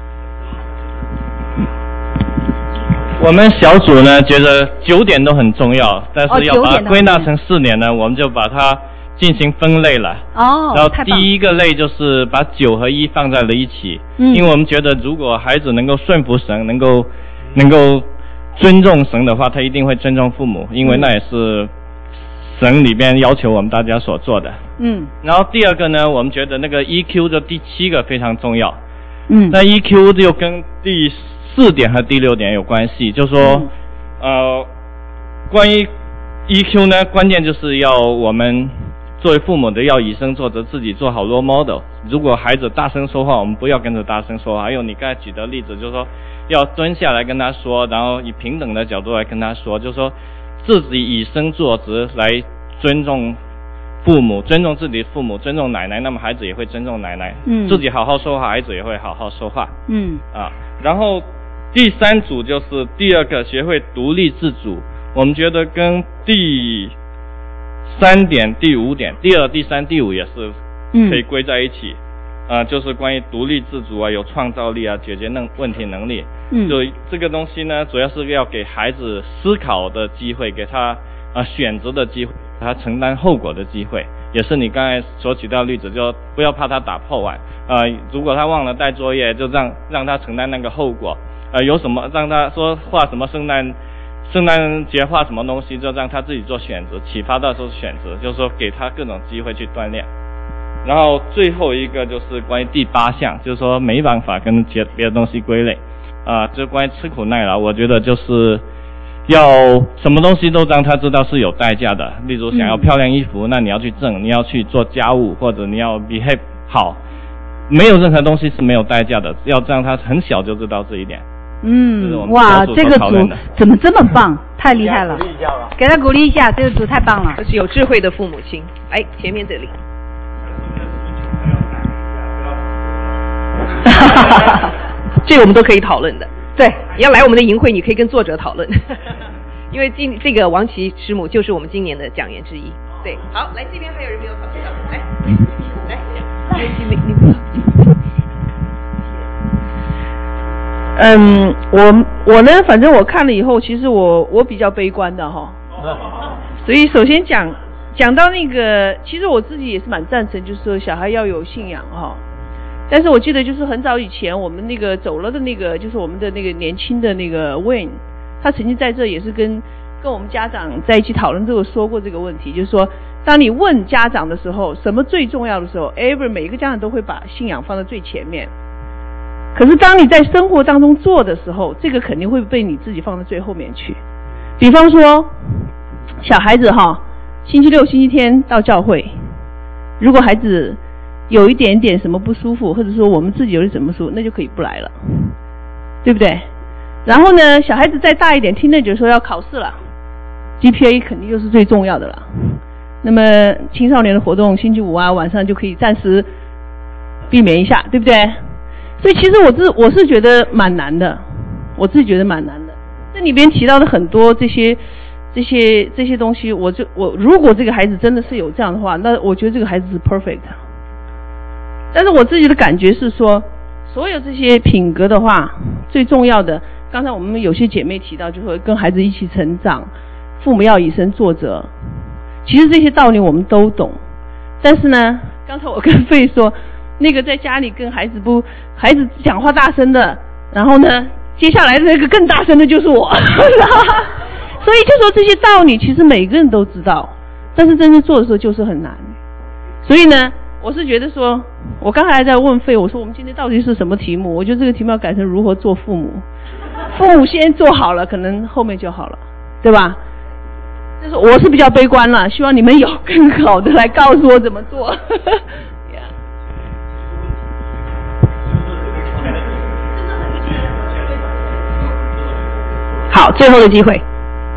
我们小组呢觉得九点都很重要，但是要把它归纳成四点呢，我们就把它进行分类了。 哦， 然后第一个类就是把九和一放在了一起，嗯，因为我们觉得如果孩子能够顺服神，能够能够尊重神的话，他一定会尊重父母，因为那也是神里边要求我们大家所做的。嗯。然后第二个呢，我们觉得那个 E Q 的第七个非常重要。嗯。那 E Q 就跟第四点和第六点有关系，就是说，嗯、呃，关于 E Q 呢，关键就是要我们作为父母的要以身作则，自己做好 role model。如果孩子大声说话，我们不要跟着大声说话。还有你刚才举的例子，就是说要蹲下来跟他说，然后以平等的角度来跟他说，就是说自己以身作则来尊重父母，尊重自己的父母，尊重奶奶，那么孩子也会尊重奶奶。嗯，自己好好说话，孩子也会好好说话。嗯，啊，然后第三组就是第二个，学会独立自主。我们觉得跟第三点、第五点，第二、第三、第五也是可以归在一起。嗯、呃，就是关于独立自主啊，有创造力啊，解决能问题能力。嗯，就这个东西呢，主要是要给孩子思考的机会，给他啊、呃、选择的机会，给他承担后果的机会。也是你刚才所举到的例子，就不要怕他打破碗。呃，如果他忘了带作业，就让让他承担那个后果。呃，有什么让他说画什么圣诞圣诞节画什么东西，就让他自己做选择，启发到时候选择，就是说给他各种机会去锻炼。然后最后一个就是关于第八项，就是说没办法跟别别的东西归类啊、呃，就关于吃苦耐劳，我觉得就是要什么东西都让他知道是有代价的。例如想要漂亮衣服，嗯、那你要去挣，你要去做家务，或者你要 behave 好，没有任何东西是没有代价的，要让他很小就知道这一点。 嗯，哇，这个组怎么这么棒，太厉害了！给他鼓励一下，这个组太棒了。 这是有智慧的父母亲。来，前面这里。这个我们都可以讨论的。 对， 你要来我们的营会，你可以跟作者讨论。因为今这个王琦师母就是我们今年的讲员之一。对，好，来这边还有人没有讨论到，来，来，你你你。 嗯，我我呢，反正我看了以后，其实我我比较悲观的哈。所以首先讲讲到那个，其实我自己也是蛮赞成，就是说小孩要有信仰哈。但是我记得就是很早以前我们那个走了的那个，就是我们的那个年轻的那个 Wayne， 他曾经在这也是跟跟我们家长在一起讨论这个说过这个问题，就是说当你问家长的时候，什么最重要的时候 ，ever 每一个家长都会把信仰放在最前面。可是当你在生活当中做的时候，这个肯定会被你自己放在最后面去。比方说小孩子哈，星期六星期天到教会，如果孩子有一点点什么不舒服，或者说我们自己有点什么不舒服，那就可以不来了，对不对？然后呢，小孩子再大一点，听那就说要考试了， G P A 肯定就是最重要的了。那么青少年的活动星期五啊晚上就可以暂时避免一下，对不对？所以其实我自我是觉得蛮难的，我自己觉得蛮难的。这里边提到的很多这些这些这些东西，我就我如果这个孩子真的是有这样的话，那我觉得这个孩子是 perfect。但是我自己的感觉是说，所有这些品格的话，最重要的，刚才我们有些姐妹提到，就说跟孩子一起成长， 父母要以身作则。其实这些道理我们都懂，但是呢，刚才我跟费说，那个在家里跟孩子不，孩子讲话大声的，然后呢，接下来这个更大声的就是我，所以就说这些道理其实每个人都知道，但是真正做的时候就是很难。所以呢，我是觉得说，我刚才还在问费，我说我们今天到底是什么题目？我觉得这个题目要改成如何做父母，父母先做好了，可能后面就好了，对吧？但是我是比较悲观了，希望你们有更好的来告诉我怎么做。好，最后的机会。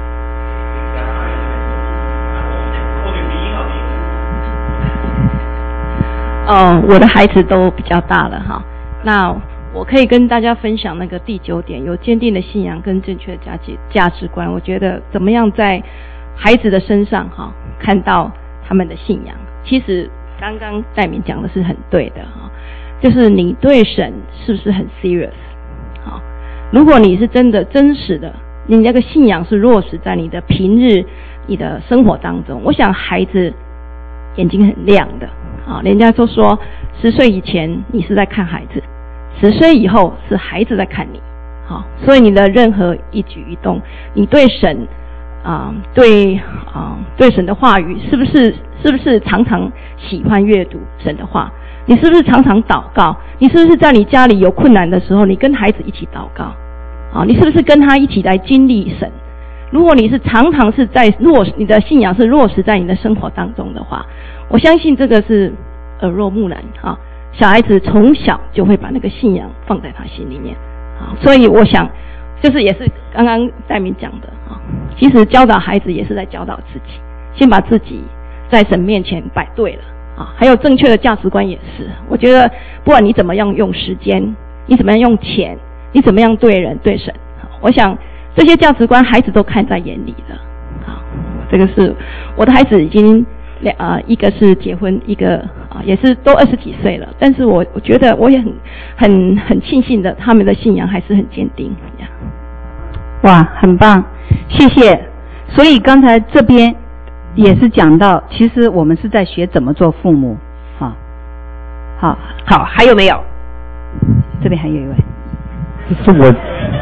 哦，我的孩子都比较大了哈，那我可以跟大家分享那个第九点，有坚定的信仰跟正确的价值价值观。我觉得怎么样在孩子的身上哈看到他们的信仰。其实刚刚戴明讲的是很对的哈，就是你对神是不是很 serious 好？如果你是真的真实的，你那个信仰是落实在你的平日你的生活当中，我想孩子眼睛很亮的啊。人家都说十岁以前你是在看孩子，十岁以后是孩子在看你。好，所以你的任何一举一动，你对神啊、呃，对啊、呃，对神的话语，是不是是不是常常喜欢阅读神的话？你是不是常常祷告？你是不是在你家里有困难的时候，你跟孩子一起祷告？啊，你是不是跟他一起来经历神？如果你是常常是在落你的信仰是落实在你的生活当中的话，我相信这个是耳濡目染啊。小孩子从小就会把那个信仰放在他心里面啊，所以我想。就是也是刚刚戴明讲的啊，其实教导孩子也是在教导自己，先把自己在神面前摆对了啊，还有正确的价值观也是。我觉得不管你怎么样用时间，你怎么样用钱，你怎么样对人对神，我想这些价值观孩子都看在眼里了啊。这个是我的孩子已经两啊、呃，一个是结婚，一个啊也是都二十几岁了，但是我我觉得我也很很很庆幸的，他们的信仰还是很坚定呀。 哇，很棒，谢谢。所以刚才这边也是讲到，其实我们是在学怎么做父母。好，好， 好，还有没有？ 这边还有一位。 是我，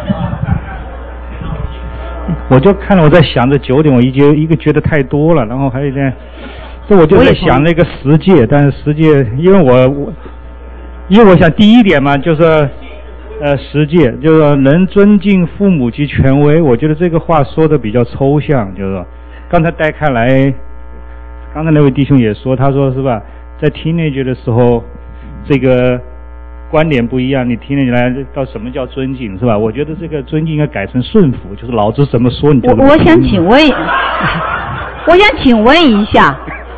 我就看了，我在想着九点，我一觉一个觉得太多了，然后还有一点，这我就在想那个十诫，但是十诫，因为我我，因为我想第一点嘛，就是。呃，十诫就是说能尊敬父母及权威，我觉得这个话说的比较抽象，就是说，刚才带看来，刚才那位弟兄也说，他说是吧，在 teenage 的时候，这个观点不一样，你 teenage 来到什么叫尊敬是吧？我觉得这个尊敬应该改成顺服，就是老子怎么说你就怎么我。我想请问，我想请问一下，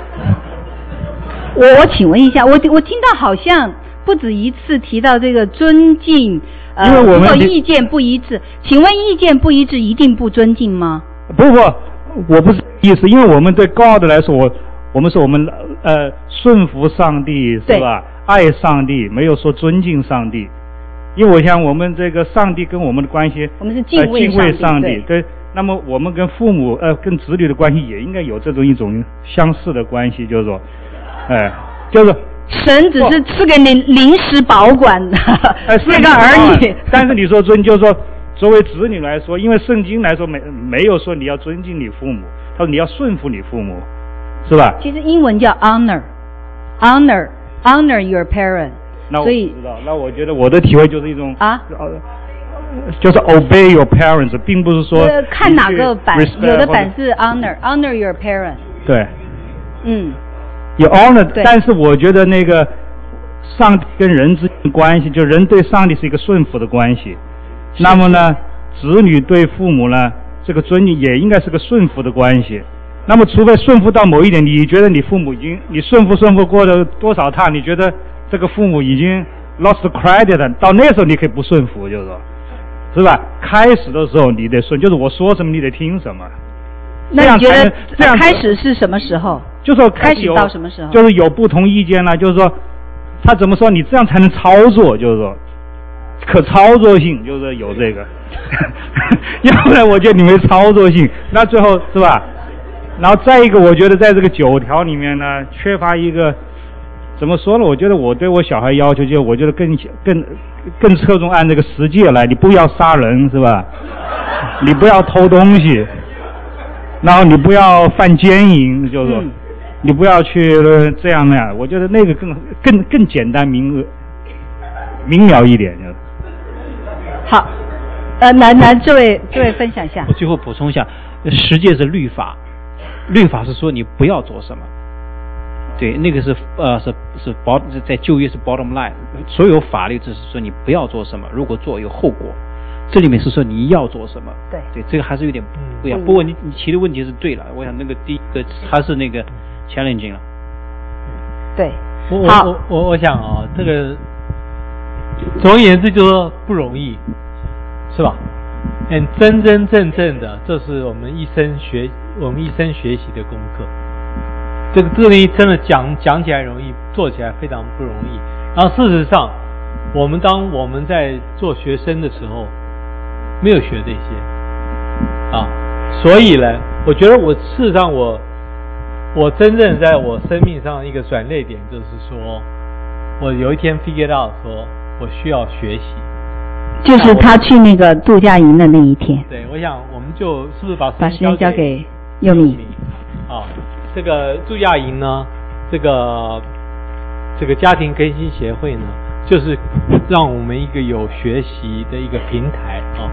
我我请问一下，我我听到好像。不止一次提到这个尊敬，呃， 因为我们如果意见不一致，请问意见不一致一定不尊敬吗？ 不不，我不是意思，因为我们对 God 来说，我我们说我们呃顺服上帝是吧？爱上帝，没有说尊敬上帝，因为我想我们这个上帝跟我们的关系， 我们是敬畏上帝，呃、敬畏上帝，对。那么我们跟父母呃跟子女的关系也应该有这种一种相似的关系，就是说，哎、呃，就是。 神只是赐给你临时保管的， 呃、 是个儿女。 但是你说尊，就是说，作为子女来说，因为圣经来说没没有说你要尊敬你父母，他说你要顺服你父母，是吧？ 其实英文叫 honor，honor honor your parent。 那我不知道，那我觉得我的体会就是一种啊， 就是 obey your parents， 并不是说看哪个版，有的版是 honor honor your parent。 对， 嗯。 有 honor， 但是我觉得那个上帝跟人之间的关系，就人对上帝是一个顺服的关系。那么呢，子女对父母呢，这个尊敬也应该是个顺服的关系。那么，除非顺服到某一点，你觉得你父母已经你顺服顺服过了多少趟，你觉得这个父母已经 lost credit， 到那时候你可以不顺服，就是说，是吧？开始的时候你得顺，就是我说什么你得听什么。 那你觉得这样开始是什么时候？ 就说开始到什么时候？ 就是有不同意见了，就是说他怎么说，你这样才能操作，就是说， 可操作性就是有这个，要不然我觉得你没操作性，那最后是吧？然后再一个，我觉得在这个九条里面呢，缺乏一个怎么说呢？我觉得我对我小孩要求就，我觉得更更更侧重按这个实际来，你不要杀人是吧？你不要偷东西，然后你不要犯奸淫，就是说。嗯，你不要去这样那样，我觉得那个更更更简单明明了一点。 好，呃，来来，这位这位分享一下。 我最后补充一下，实践是律法，律法是说你不要做什么，对，那个是呃是是 bottom 在就业是 bottom line， 所有法律只是说你不要做什么，如果做有后果。这里面是说你要做什么， 对对，这个还是有点不一样。嗯、不过你你提的问题是对了，我想那个第一个还是那个 challenging 了。 对， 我我我我想啊、哦，这个总而言之就是说不容易，是吧？嗯，真真正正的，这是我们一生学我们一生学习的功课。这个这个东西真的讲讲起来容易，做起来非常不容易。然后事实上，我们当我们在做学生的时候。没有学这些啊，所以呢，我觉得我事实上我我真正在我生命上一个转捩点，就是说我有一天 figure out 说我需要学习， 就是他去那个度假营的那一天。 对，我想我们就是不是把把时间交给佑米啊？这个度假营呢，这个这个家庭更新协会呢，就是让我们一个有学习的一个平台啊。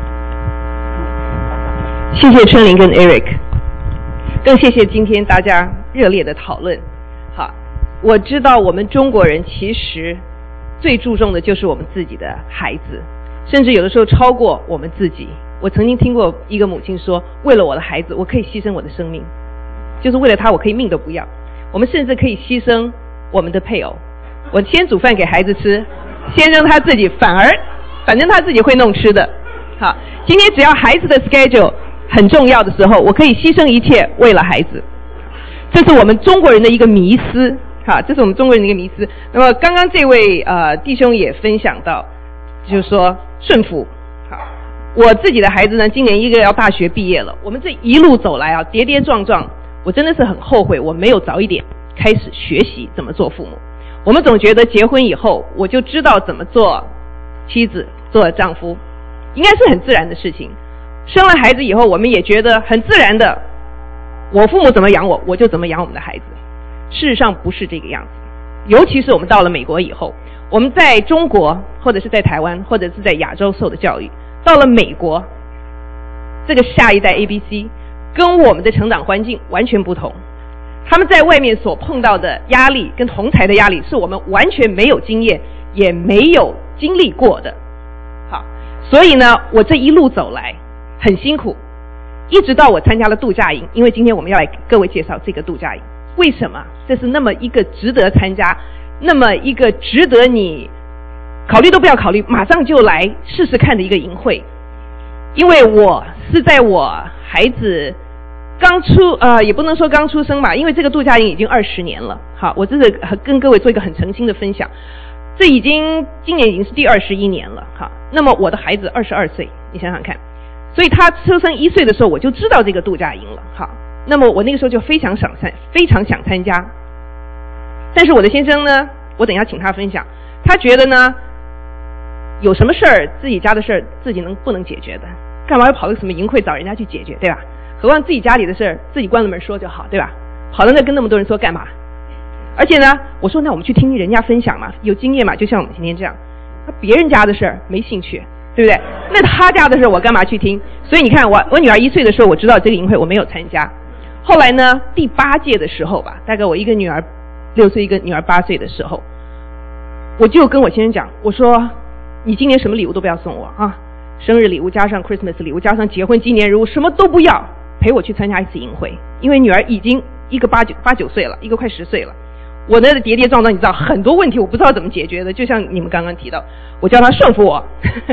谢谢春玲跟 Eric， 更谢谢今天大家热烈的讨论。好，我知道我们中国人其实最注重的就是我们自己的孩子，甚至有的时候超过我们自己。我曾经听过一个母亲说，为了我的孩子，我可以牺牲我的生命，就是为了他，我可以命都不要。我们甚至可以牺牲我们的配偶。我先煮饭给孩子吃，先生他自己反而反正他自己会弄吃的。好，今天只要孩子的 schedule 很重要的时候，我可以牺牲一切为了孩子。这是我们中国人的一个迷思，哈，这是我们中国人的一个迷思。那么刚刚这位呃弟兄也分享到，就是说顺服。好，我自己的孩子呢，今年一个要大学毕业了。我们这一路走来啊，跌跌撞撞，我真的是很后悔，我没有早一点开始学习怎么做父母。我们总觉得结婚以后我就知道怎么做妻子、做丈夫，应该是很自然的事情。生了孩子以后，我们也觉得很自然的，我父母怎么养我，我就怎么养我们的孩子。事实上不是这个样子，尤其是我们到了美国以后，我们在中国或者是在台湾或者是在亚洲受的教育，到了美国，这个下一代 A B C 跟我们的成长环境完全不同。他们在外面所碰到的压力跟同侪的压力，是我们完全没有经验也没有经历过的。好，所以呢，我这一路走来很辛苦，一直到我参加了度假营。因为今天我们要来给各位介绍这个度假营，为什么这是那么一个值得参加，那么一个值得你考虑都不要考虑，马上就来试试看的一个营会。因为我是在我孩子刚出呃，也不能说刚出生吧，因为这个度假营已经二十年了。好，我这是跟各位做一个很诚心的分享，这已经今年已经是第二十一年了。好，那么我的孩子二十二岁，你想想看，所以他出生一岁的时候我就知道这个度假营了。好，那么我那个时候就非常想参，非常想参加。但是我的先生呢，我等一下请他分享，他觉得呢，有什么事儿自己家的事儿自己能不能解决的，干嘛要跑到什么营会找人家去解决，对吧？何况自己家里的事儿自己关了门说就好，对吧？跑到那跟那么多人说干嘛？而且呢，我说那我们去听人家分享嘛，有经验嘛，就像我们今天这样。那别人家的事儿没兴趣，对不对？那他家的事儿我干嘛去听？所以你看，我我女儿一岁的时候我知道这个营会，我没有参加。后来呢，第八届的时候吧，大概我一个女儿六岁，一个女儿八岁的时候，我就跟我先生讲，我说你今年什么礼物都不要送我啊，生日礼物加上 Christmas 礼物加上结婚纪念日物什么都不要，陪我去参加一次营会。因为女儿已经一个八九八九岁了，一个快十岁了，我那跌跌撞撞，你知道很多问题我不知道怎么解决的，就像你们刚刚提到，我叫他顺服我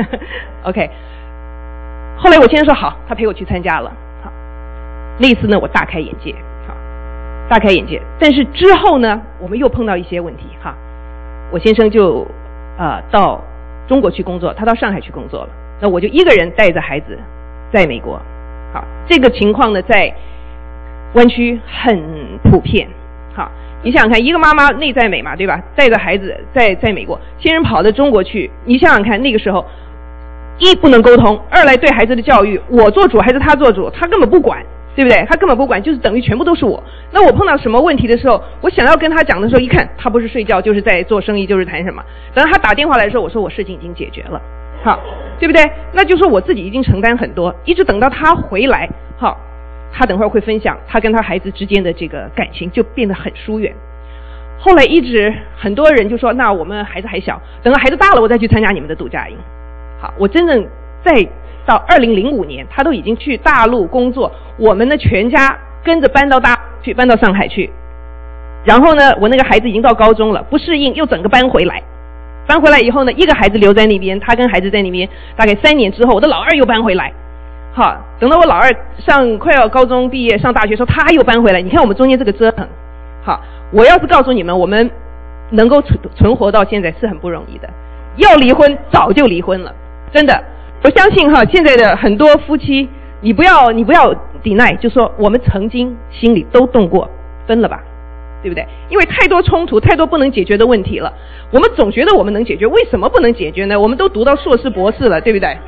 OK， 后来我先生说好，他陪我去参加了。好，那一次呢我大开眼界，好，大开眼界。但是之后呢，我们又碰到一些问题哈，我先生就呃到中国去工作，他到上海去工作了。那我就一个人带着孩子在美国。好，这个情况呢，在湾区很普遍。好，你想想看，一个妈妈内在美嘛，对吧？带着孩子在在美国，先人跑到中国去，你想想看，那个时候一不能沟通，二来对孩子的教育，我做主还是他做主，他根本不管，对不对？他根本不管，就是等于全部都是我。那我碰到什么问题的时候，我想要跟他讲的时候，一看他不是睡觉就是在做生意，就是谈什么。等到他打电话来的时候，我说我事情已经解决了，好，对不对？那就说我自己已经承担很多，一直等到他回来，好，他等会儿会分享他跟他孩子之间的这个感情就变得很疏远。后来一直很多人就说，那我们孩子还小，等到孩子大了我再去参加你们的度假营。好，我真正在到二零零五年他都已经去大陆工作，我们呢全家跟着搬到大去搬到上海去。然后呢我那个孩子已经到高中了，不适应又整个搬回来。搬回来以后呢，一个孩子留在那边，他跟孩子在那边大概三年之后，我的老二又搬回来。好，等到我老二上快要高中毕业上大学的时候，他又搬回来。你看我们中间这个折腾。好，我要是告诉你们，我们能够存存活到现在是很不容易的。要离婚早就离婚了，真的。我相信哈，现在的很多夫妻，你不要你不要 deny， 就说我们曾经心里都动过分了吧，对不对？因为太多冲突，太多不能解决的问题了。我们总觉得我们能解决，为什么不能解决呢？我们都读到硕士博士了，对不对？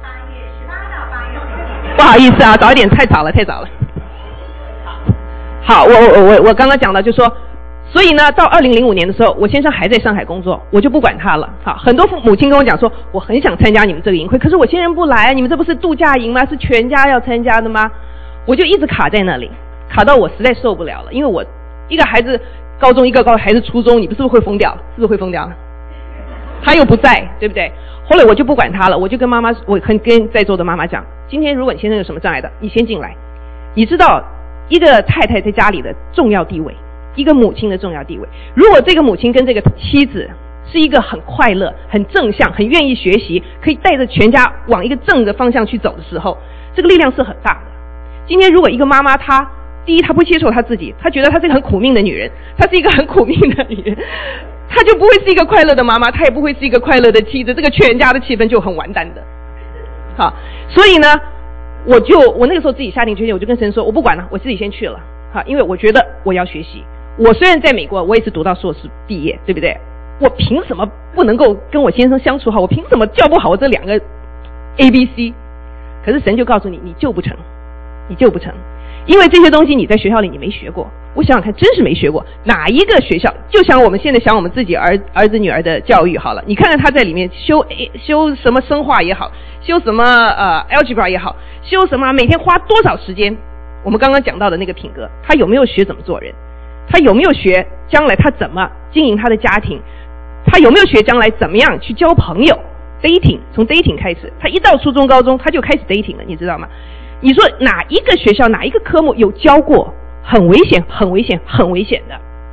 不好意思啊，早一点，太早了，太早了。好，我我我我刚刚讲了，就说，所以呢，到二零零五年的时候，我先生还在上海工作，我就不管他了。好，很多父母亲跟我讲说，我很想参加你们这个营会，可是我先生不来，你们这不是度假营吗？是全家要参加的吗？我就一直卡在那里，卡到我实在受不了了，因为我一个孩子高中，一个高孩子初中，你不是不是会疯掉？是不是会疯掉？他又不在，对不对？后来我就不管他了，我就跟妈妈，我跟跟在座的妈妈讲，今天如果你先生有什么障碍的，你先进来。你知道一个太太在家里的重要地位，一个母亲的重要地位。如果这个母亲跟这个妻子是一个很快乐、很正向、很愿意学习，可以带着全家往一个正的方向去走的时候，这个力量是很大的。今天如果一个妈妈她第一她不接受她自己，她觉得她是一个很苦命的女人，她是一个很苦命的女人，她就不会是一个快乐的妈妈，她也不会是一个快乐的妻子，这个全家的气氛就很完蛋的。好，所以呢我就我那个时候自己下定决心，我就跟神说，我不管了，我自己先去了。好，因为我觉得我要学习。我虽然在美国，我也是读到硕士毕业，对不对？我凭什么不能够跟我先生相处好？我凭什么教不好我这两个 A B C？ 可是神就告诉你，你救不成，你救不成，因为这些东西你在学校里你没学过。我想想看，真是没学过。哪一个学校？就像我们现在想我们自己儿儿子女儿的教育好了，你看看他在里面修修什么生化也好，修什么呃 algebra 也好，修什么每天花多少时间？我们刚刚讲到的那个品格，他有没有学怎么做人？他有没有学将来他怎么经营他的家庭？他有没有学将来怎么样去交朋友 dating？ 从 dating 开始，他一到初中高中他就开始 dating 了，你知道吗？你说哪一个学校哪一个科目有教过？很危险很危险很危险的。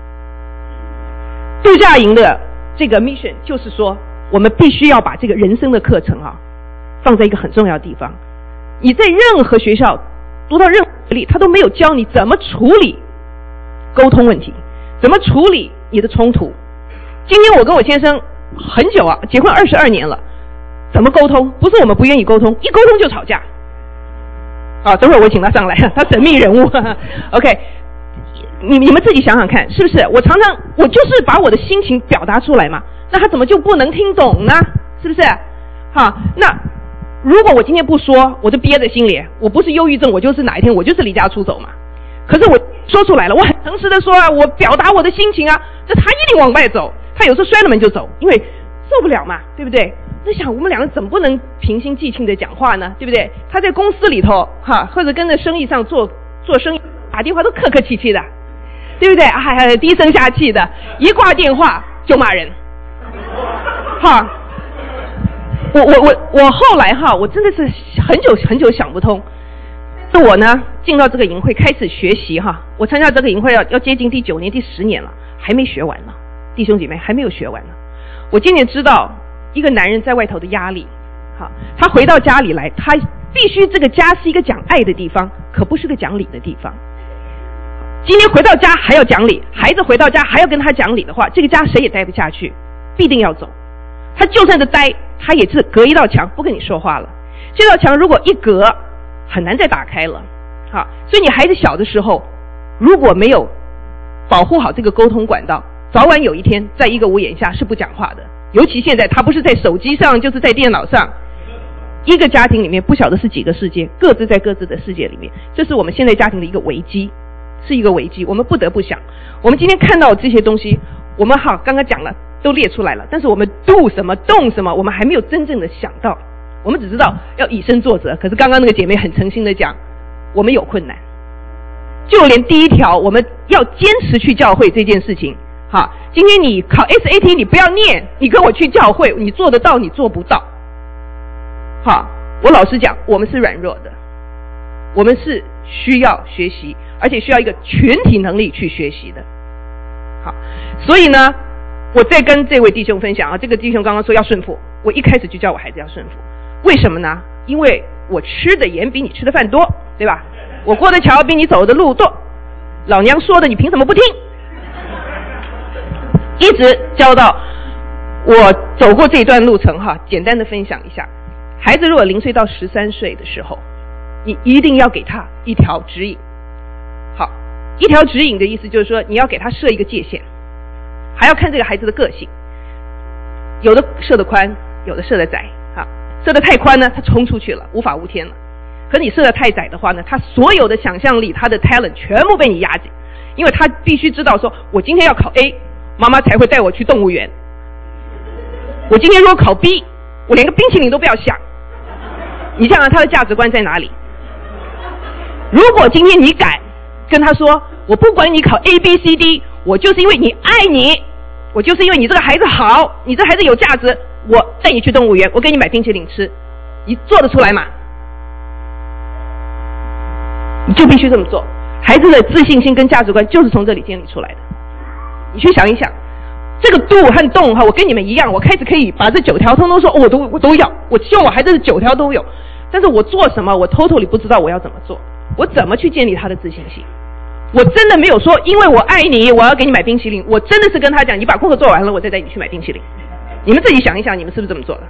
度假营的这个 mission 就是说，我们必须要把这个人生的课程啊放在一个很重要的地方。你在任何学校读到任何学历，他都没有教你怎么处理沟通问题，怎么处理你的冲突。今天我跟我先生很久啊，结婚二十二年了，怎么沟通？不是我们不愿意沟通，一沟通就吵架。啊，等会儿我请他上来，他神秘人物。OK， 你你们自己想想看，是不是？我常常我就是把我的心情表达出来嘛，那他怎么就不能听懂呢？是不是？好，那如果我今天不说，我就憋在心里，我不是忧郁症，我就是哪一天我就是离家出走嘛。可是我说出来了，我很诚实的说啊，我表达我的心情啊，这他一定往外走，他有时候摔了门就走，因为受不了嘛，对不对？那想我们两个怎么不能平心静气的讲话呢？对不对？他在公司里头哈，或者跟着生意上做做生意，打电话都客客气气的，对不对？还低声下气的，一挂电话就骂人。哈，我我我我后来哈，我真的是很久很久想不通。我呢进到这个营会开始学习哈，我参加这个营会要要接近第九年第十年了，还没学完呢，弟兄姐妹还没有学完呢。我今年知道一个男人在外头的压力，好，他回到家里来，他必须这个家是一个讲爱的地方，可不是个讲理的地方。今天回到家还要讲理，孩子回到家还要跟他讲理的话，这个家谁也待不下去，必定要走。他就算是待， 他也是隔一道墙不跟你说话了。这道墙如果一隔，很难再打开了。好，所以你孩子小的时候，如果没有保护好这个沟通管道，早晚有一天在一个屋檐下是不讲话的。尤其现在他不是在手机上就是在电脑上，一个家庭里面不晓得是几个世界，各自在各自的世界里面，这是我们现在家庭的一个危机，是一个危机。我们不得不想，我们今天看到这些东西，我们好刚刚讲了都列出来了，但是我们 do 什么动什么，我们还没有真正的想到。我们只知道要以身作则，可是刚刚那个姐妹很诚心的讲，我们有困难。就连第一条我们要坚持去教会这件事情，好，今天你考 S A T 你不要念，你跟我去教会，你做得到你做不到。好，我老实讲，我们是软弱的，我们是需要学习，而且需要一个群体能力去学习的。好，所以呢，我在跟这位弟兄分享啊，这个弟兄刚刚说要顺服，我一开始就叫我孩子要顺服，为什么呢？因为我吃的盐比你吃的饭多，对吧？我过的桥比你走的路多，老娘说的你凭什么不听？一直教到我走过这段路程哈，简单的分享一下。孩子如果零岁到十三岁的时候，你一定要给他一条指引。好，一条指引的意思就是说，你要给他设一个界限，还要看这个孩子的个性，有的设得宽，有的设得窄。啊，设得太宽呢，他冲出去了，无法无天了。可你设得太窄的话呢，他所有的想象力，他的 talent 全部被你压紧，因为他必须知道说，我今天要考 A， 妈妈才会带我去动物园。我今天如果考 B， 我连个冰淇淋都不要想。你想想他的价值观在哪里？如果今天你敢跟他说，我不管你考 A B C D， 我就是因为你爱你，我就是因为你这个孩子好，你这孩子有价值，我带你去动物园，我给你买冰淇淋吃，你做得出来吗？你就必须这么做。孩子的自信心跟价值观就是从这里建立出来的。你去想一想，这个 do 和 don't 哈，我跟你们一样，我开始可以把这九条通通说，哦、我都我都要，我希望我孩子的九条都有。但是我做什么，我 totally 不知道我要怎么做，我怎么去建立他的自信心？我真的没有说，因为我爱你，我要给你买冰淇淋。我真的是跟他讲，你把功课做完了，我再带你去买冰淇淋。你们自己想一想，你们是不是这么做的？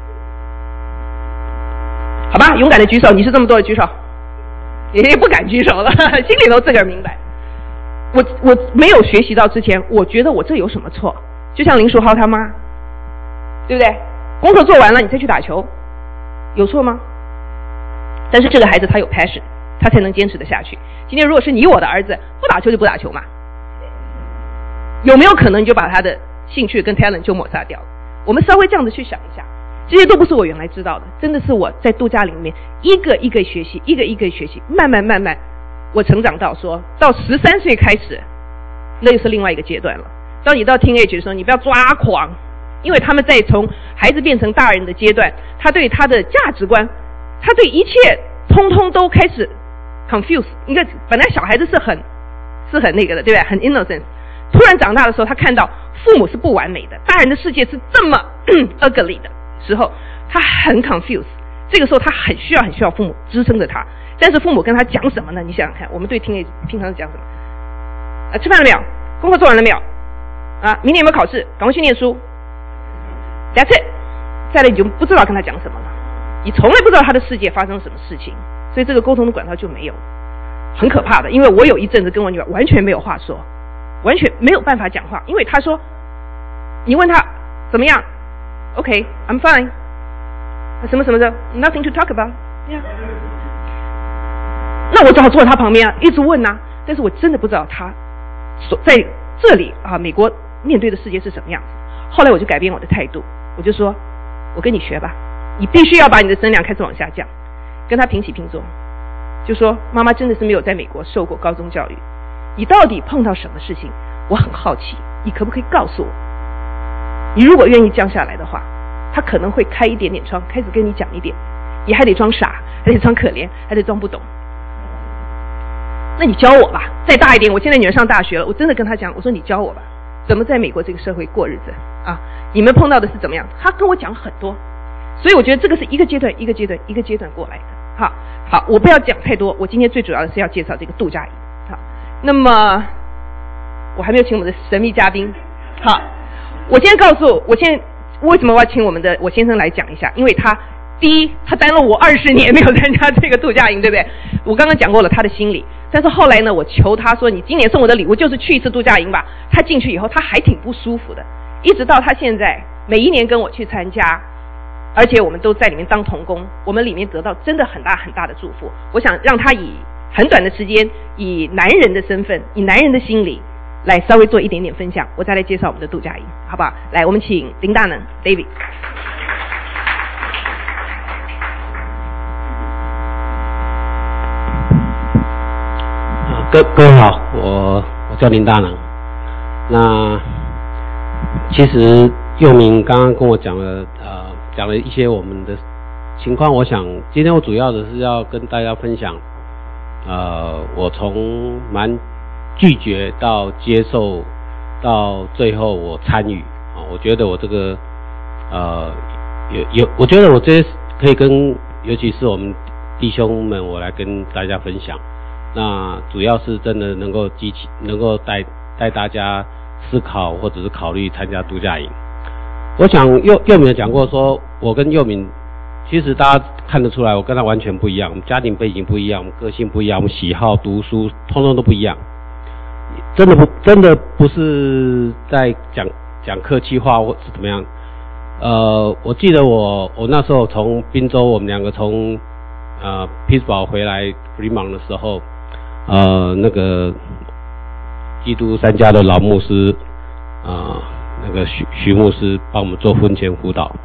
好吧，勇敢的举手，你是这么做的举手。也不敢举手了，心里头自个儿明白。我我没有学习到之前，我觉得我这有什么错？就像林书豪他妈，对不对？功课做完了，你再去打球，有错吗？但是这个孩子他有 passion， 他才能坚持得下去。今天如果是你我的儿子，不打球就不打球嘛，有没有可能你就把他的兴趣跟 talent 就抹杀掉了？我们稍微这样子去想一下。这些都不是我原来知道的，真的是我在度假里面一个一个学习，一个一个学习，慢慢慢慢，我成长到说到十三岁开始，那又是另外一个阶段了。当你到 teenage 的时候，你不要抓狂，因为他们在从孩子变成大人的阶段，他对他的价值观，他对一切通通都开始 confuse。应该本来小孩子是很是很那个的，对不对？很 innocent。突然长大的时候，他看到父母是不完美的，大人的世界是这么ugly 的时候，他很 confused。这个时候他很需要很需要父母支撑着他，但是父母跟他讲什么呢？你想想看，我们对听力平常是讲什么？啊，吃饭了没有？功课做完了没有？啊，明天有没有考试？赶快去念书。That's it。再来你就不知道跟他讲什么了，你从来不知道他的世界发生什么事情，所以这个沟通的管道就没有，很可怕的。因为我有一阵子跟我女儿完全没有话说，完全没有办法讲话，因为她说，你问她怎么样？ OK, I'm fine. 什么什么的 ，nothing to talk about. Yeah. 那我只好坐在他旁边啊，一直问啊。但是我真的不知道他所在这里啊，美国面对的世界是什么样子。后来我就改变我的态度，我就说，我跟你学吧，你必须要把你的声量开始往下降，跟他平起平坐。就说妈妈真的是没有在美国受过高中教育，你到底碰到什么事情？我很好奇，你可不可以告诉我？你如果愿意降下来的话，他可能会开一点点窗，开始跟你讲一点，你还得装傻，还得装可怜，还得装不懂。那你教我吧，再大一点，我现在女儿上大学了，我真的跟她讲，我说你教我吧，怎么在美国这个社会过日子啊？你们碰到的是怎么样？她跟我讲很多，所以我觉得这个是一个阶段一个阶段一个阶段过来的。好，好，我不要讲太多，我今天最主要的是要介绍这个度假营。好，那么我还没有请我们的神秘嘉宾，好。我先告诉我先为什么我要请我们的我先生来讲一下？因为他第一，他待了我二十年没有参加这个度假营，对不对？我刚刚讲过了他的心理，但是后来呢，我求他说，你今年送我的礼物就是去一次度假营吧。他进去以后，他还挺不舒服的，一直到他现在每一年跟我去参加，而且我们都在里面当童工，我们里面得到真的很大很大的祝福。我想让他以很短的时间，以男人的身份，以男人的心理来稍微做一点点分享，我再来介绍我们的度假营，好不好？来，我们请林大能 David。 各各位好，我我叫林大能。那其实佑明刚刚跟我讲了，呃，讲了一些我们的情况。我想今天我主要的是要跟大家分享，呃，我从蛮拒绝到接受，到最后我参与啊，我觉得我这个呃有有，我觉得我这些可以跟，尤其是我们弟兄们，我来跟大家分享。那主要是真的能够激起，能够带带大家思考，或者是考虑参加度假营。我想佑佑敏有讲过说，我跟佑敏其实大家看得出来，我跟他完全不一样，我们家庭背景不一样，我们个性不一样，我们喜好、读书，通通都不一样。真的不，真的不是在讲讲客气话或是怎么样。呃，我记得我我那时候从宾州，我们两个从呃匹兹堡回来 Fremont 的时候。呃，那个基督三家的老牧师，啊、呃，那个徐徐牧师帮我们做婚前辅导。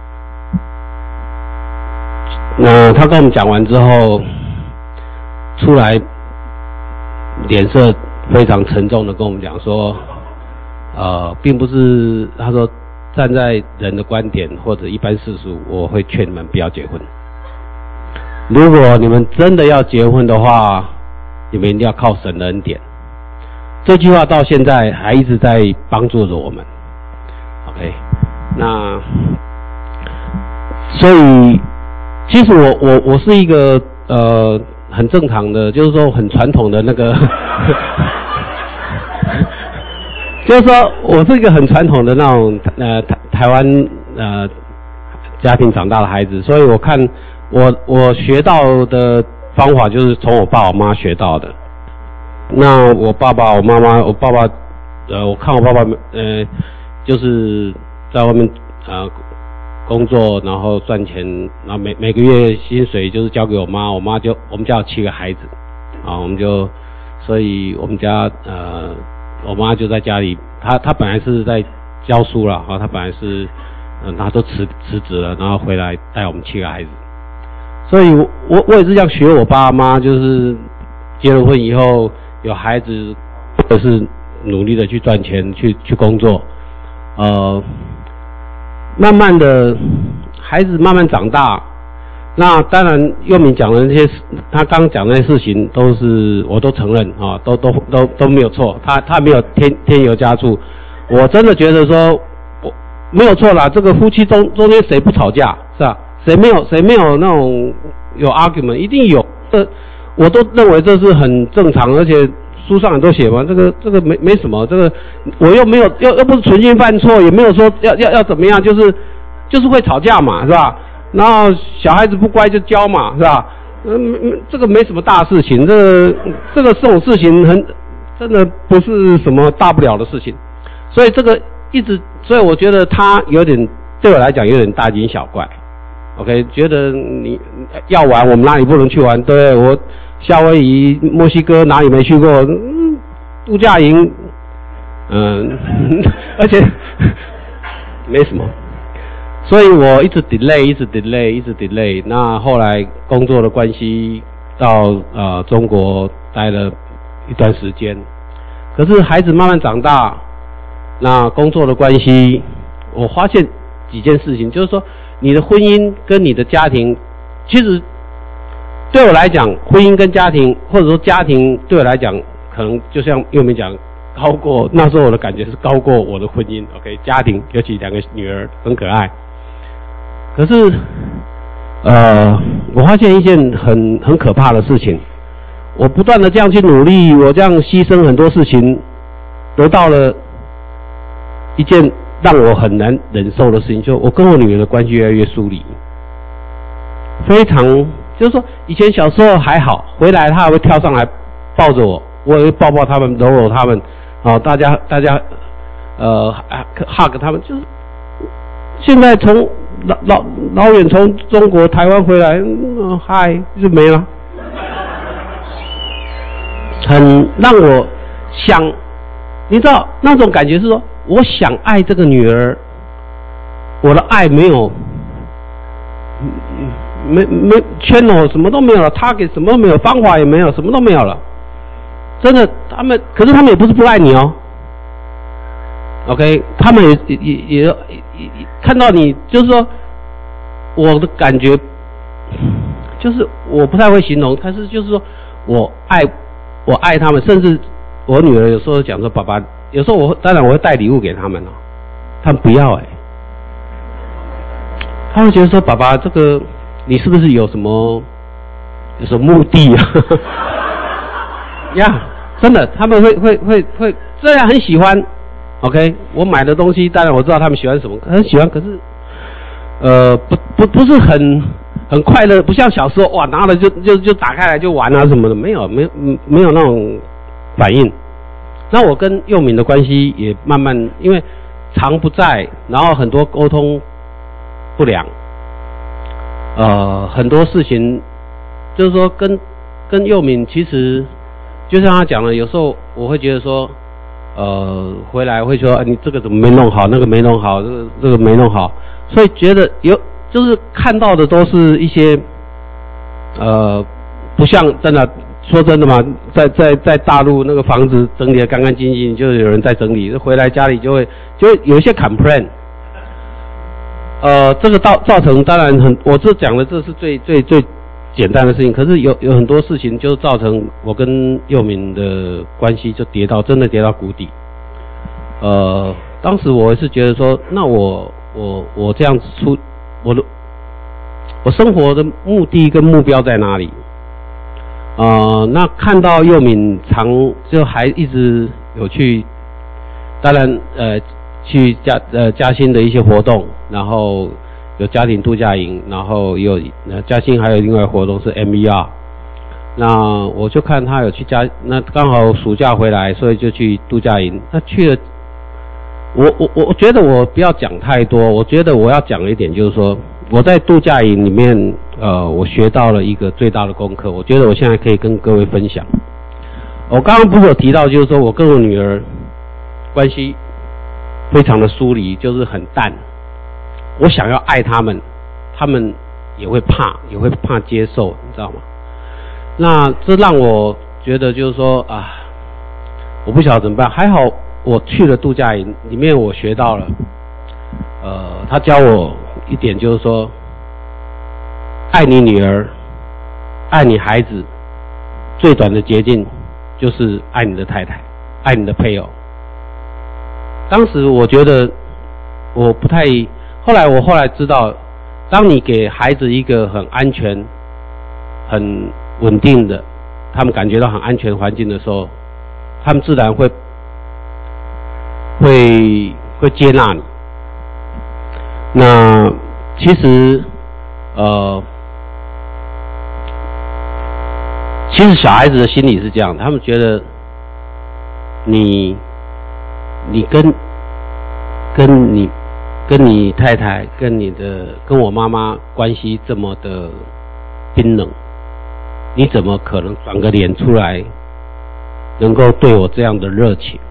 那他跟我们讲完之后，出来脸色非常沉重的跟我们讲说，呃，并不是他说站在人的观点或者一般世俗，我会劝你们不要结婚。如果你们真的要结婚的话，你们一定要靠神的恩典。这句话到现在还一直在帮助着我们。OK， 那所以其实我我我是一个呃很正常的，就是说很传统的那个，就是说我是一个很传统的那种呃台台湾呃家庭长大的孩子，所以我看我我学到的方法就是从我爸我妈学到的。那我爸爸我妈妈，我爸爸呃我看我爸爸呃就是在外面呃工作，然后赚钱，然后每每个月薪水就是交给我妈，我妈就我们家有七个孩子啊，我们就所以我们家呃我妈就在家里，她她本来是在教书了哈，她本来是嗯她都辞辞职了，然后回来带我们七个孩子。所以我，我我也是这样学我爸妈，就是结了婚以后有孩子，或者是努力的去赚钱，去去工作，呃，慢慢的孩子慢慢长大，那当然佑敏讲的那些，他刚讲的那些事情都是我都承认啊，都都都都没有错，他他没有添添油加醋，我真的觉得说我没有错啦，这个夫妻中中间谁不吵架是吧？谁没有谁没有那种有 argument， 一定有，这我都认为这是很正常，而且书上很多写嘛，这个这个没没什么，这个我又没有又又不是存心犯错，也没有说要要要怎么样，就是就是会吵架嘛，是吧？然后小孩子不乖就教嘛，是吧？嗯，这个没什么大事情，这个这个这种事情很真的不是什么大不了的事情，所以这个一直，所以我觉得他有点对我来讲有点大惊小怪。OK， 觉得你要玩，我们哪里不能去玩？对，我夏威夷、墨西哥哪里没去过？嗯，度假营，嗯，而且没什么，所以我一直 delay， 一直 delay， 一直 delay。那后来工作的关系到呃中国待了一段时间，可是孩子慢慢长大，那工作的关系，我发现几件事情，就是说。你的婚姻跟你的家庭，其实对我来讲，婚姻跟家庭，或者说家庭对我来讲，可能就像佑明讲，高过那时候我的感觉是高过我的婚姻。OK， 家庭尤其两个女儿很可爱，可是呃，我发现一件很很可怕的事情，我不断的这样去努力，我这样牺牲很多事情，得到了一件让我很难忍受的事情，就我跟我女儿的关系越来越疏离，非常就是说，以前小时候还好，回来她还会跳上来抱着我，我也会抱抱他们，揉揉他们，啊，大家大家呃 hug 他们，就是现在从老老老远从中国台湾回来，嗯，嗨就没了，很让我想，你知道那种感觉是说，我想爱这个女儿，我的爱没有，没没 channel 什么都没有了 ，target 什么都没有，方法也没有，什么都没有了。真的，他们可是他们也不是不爱你哦。OK， 他们也也也也也看到你，就是说，我的感觉就是我不太会形容，但是就是说我爱我爱他们，甚至我女儿有时候讲说，爸爸，有时候我当然我会带礼物给他们哦，他们不要哎、欸，他会觉得说，爸爸这个你是不是有什么有什么目的啊？呀， yeah, 真的，他们会会会会，虽然很喜欢 ，OK， 我买的东西，当然我知道他们喜欢什么，很喜欢，可是，呃，不不不是很很快乐，不像小时候哇，拿了就就就打开来就玩啊什么的，没有没有没有那种反应。那我跟佑敏的关系也慢慢，因为常不在，然后很多沟通不良，呃，很多事情就是说跟跟佑敏其实。就像他讲的，有时候我会觉得说，呃，回来会说，啊、你这个怎么没弄好，那个没弄好，这个这个没弄好，所以觉得有就是看到的都是一些，呃，不像真的说真的嘛，在在在大陆那个房子整理得干干净净，就有人在整理，回来家里就会就会有一些 complain， 呃，这个造造成当然很，我这讲的这是最最最。简单的事情，可是有有很多事情就造成我跟佑敏的关系就跌到真的跌到谷底。呃，当时我是觉得说，那我我我这样子出我的我生活的目的跟目标在哪里？呃，那看到佑敏常就还一直有去，当然呃去嘉呃嘉兴的一些活动，然后。有家庭度假营，然后也有呃嘉兴还有另外活动是 M E R， 那我就看他有去嘉，那刚好暑假回来，所以就去度假营。那去了，我我我觉得我不要讲太多，我觉得我要讲一点就是说，我在度假营里面，呃，我学到了一个最大的功课，我觉得我现在可以跟各位分享。我刚刚不是有提到，就是说我跟我女儿关系非常的疏离，就是很淡。我想要爱他们，他们也会怕，也会怕接受，你知道吗？那这让我觉得就是说啊，我不晓得怎么办。还好我去了度假营，里面我学到了，呃，他教我一点就是说，爱你女儿，爱你孩子，最短的捷径就是爱你的太太，爱你的配偶。当时我觉得我不太。后来我后来知道，当你给孩子一个很安全、很稳定的，他们感觉到很安全环境的时候，他们自然会会会接纳你。那其实呃，其实小孩子的心理是这样，他们觉得你你跟跟你。跟你太太、跟你的、跟我妈妈关系这么的冰冷，你怎么可能转个脸出来，能够对我这样的热情？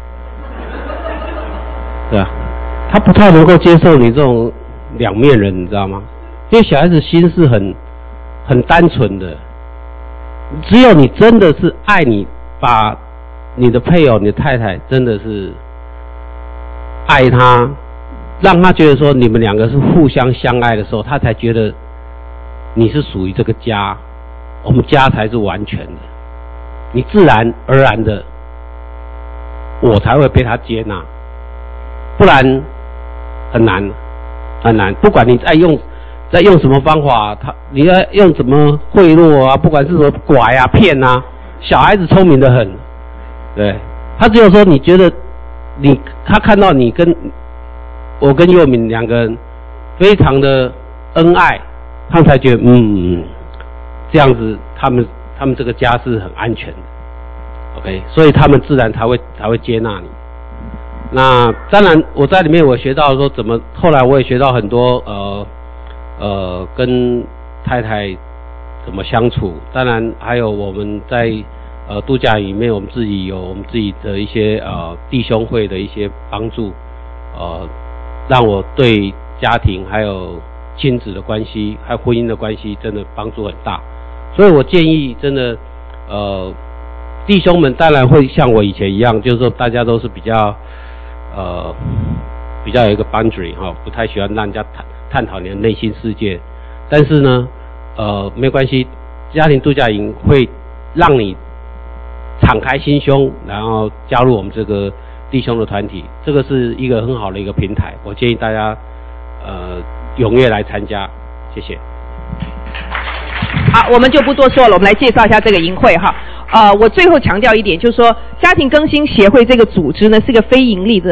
对吧？他不太能够接受你这种两面人，你知道吗？因为小孩子心是很很单纯的，只有你真的是爱你，把你的配偶、你的太太真的是爱他。让他觉得说你们两个是互相相爱的时候，他才觉得你是属于这个家，我们家才是完全的。你自然而然的，我才会被他接纳，不然很难很难。不管你在用在用什么方法，他你要用什么贿赂啊，不管是什么拐啊、骗啊，小孩子聪明得很，对他只有说你觉得你他看到你跟我跟佑敏两个人非常的恩爱，他们才觉得嗯，这样子他们他们这个家是很安全的 ，OK， 所以他们自然才会才会接纳你。那当然我在里面我学到说怎么，后来我也学到很多呃呃跟太太怎么相处，当然还有我们在呃度假里面我们自己有我们自己的一些呃弟兄会的一些帮助，呃让我对家庭还有亲子的关系还有婚姻的关系真的帮助很大。所以我建议真的呃弟兄们当然会像我以前一样，就是说大家都是比较呃比较有一个 boundary 哈，不太喜欢让人家探探讨你的内心世界，但是呢呃没关系，家庭度假营会让你敞开心胸，然后加入我们这个弟兄的团体，这个是一个很好的一个平台，我建议大家呃踊跃来参加，谢谢。 好，我们就不多说了，我们来介绍一下这个营会哈。呃，我最后强调一点，就是说家庭更新协会这个组织呢是个非盈利的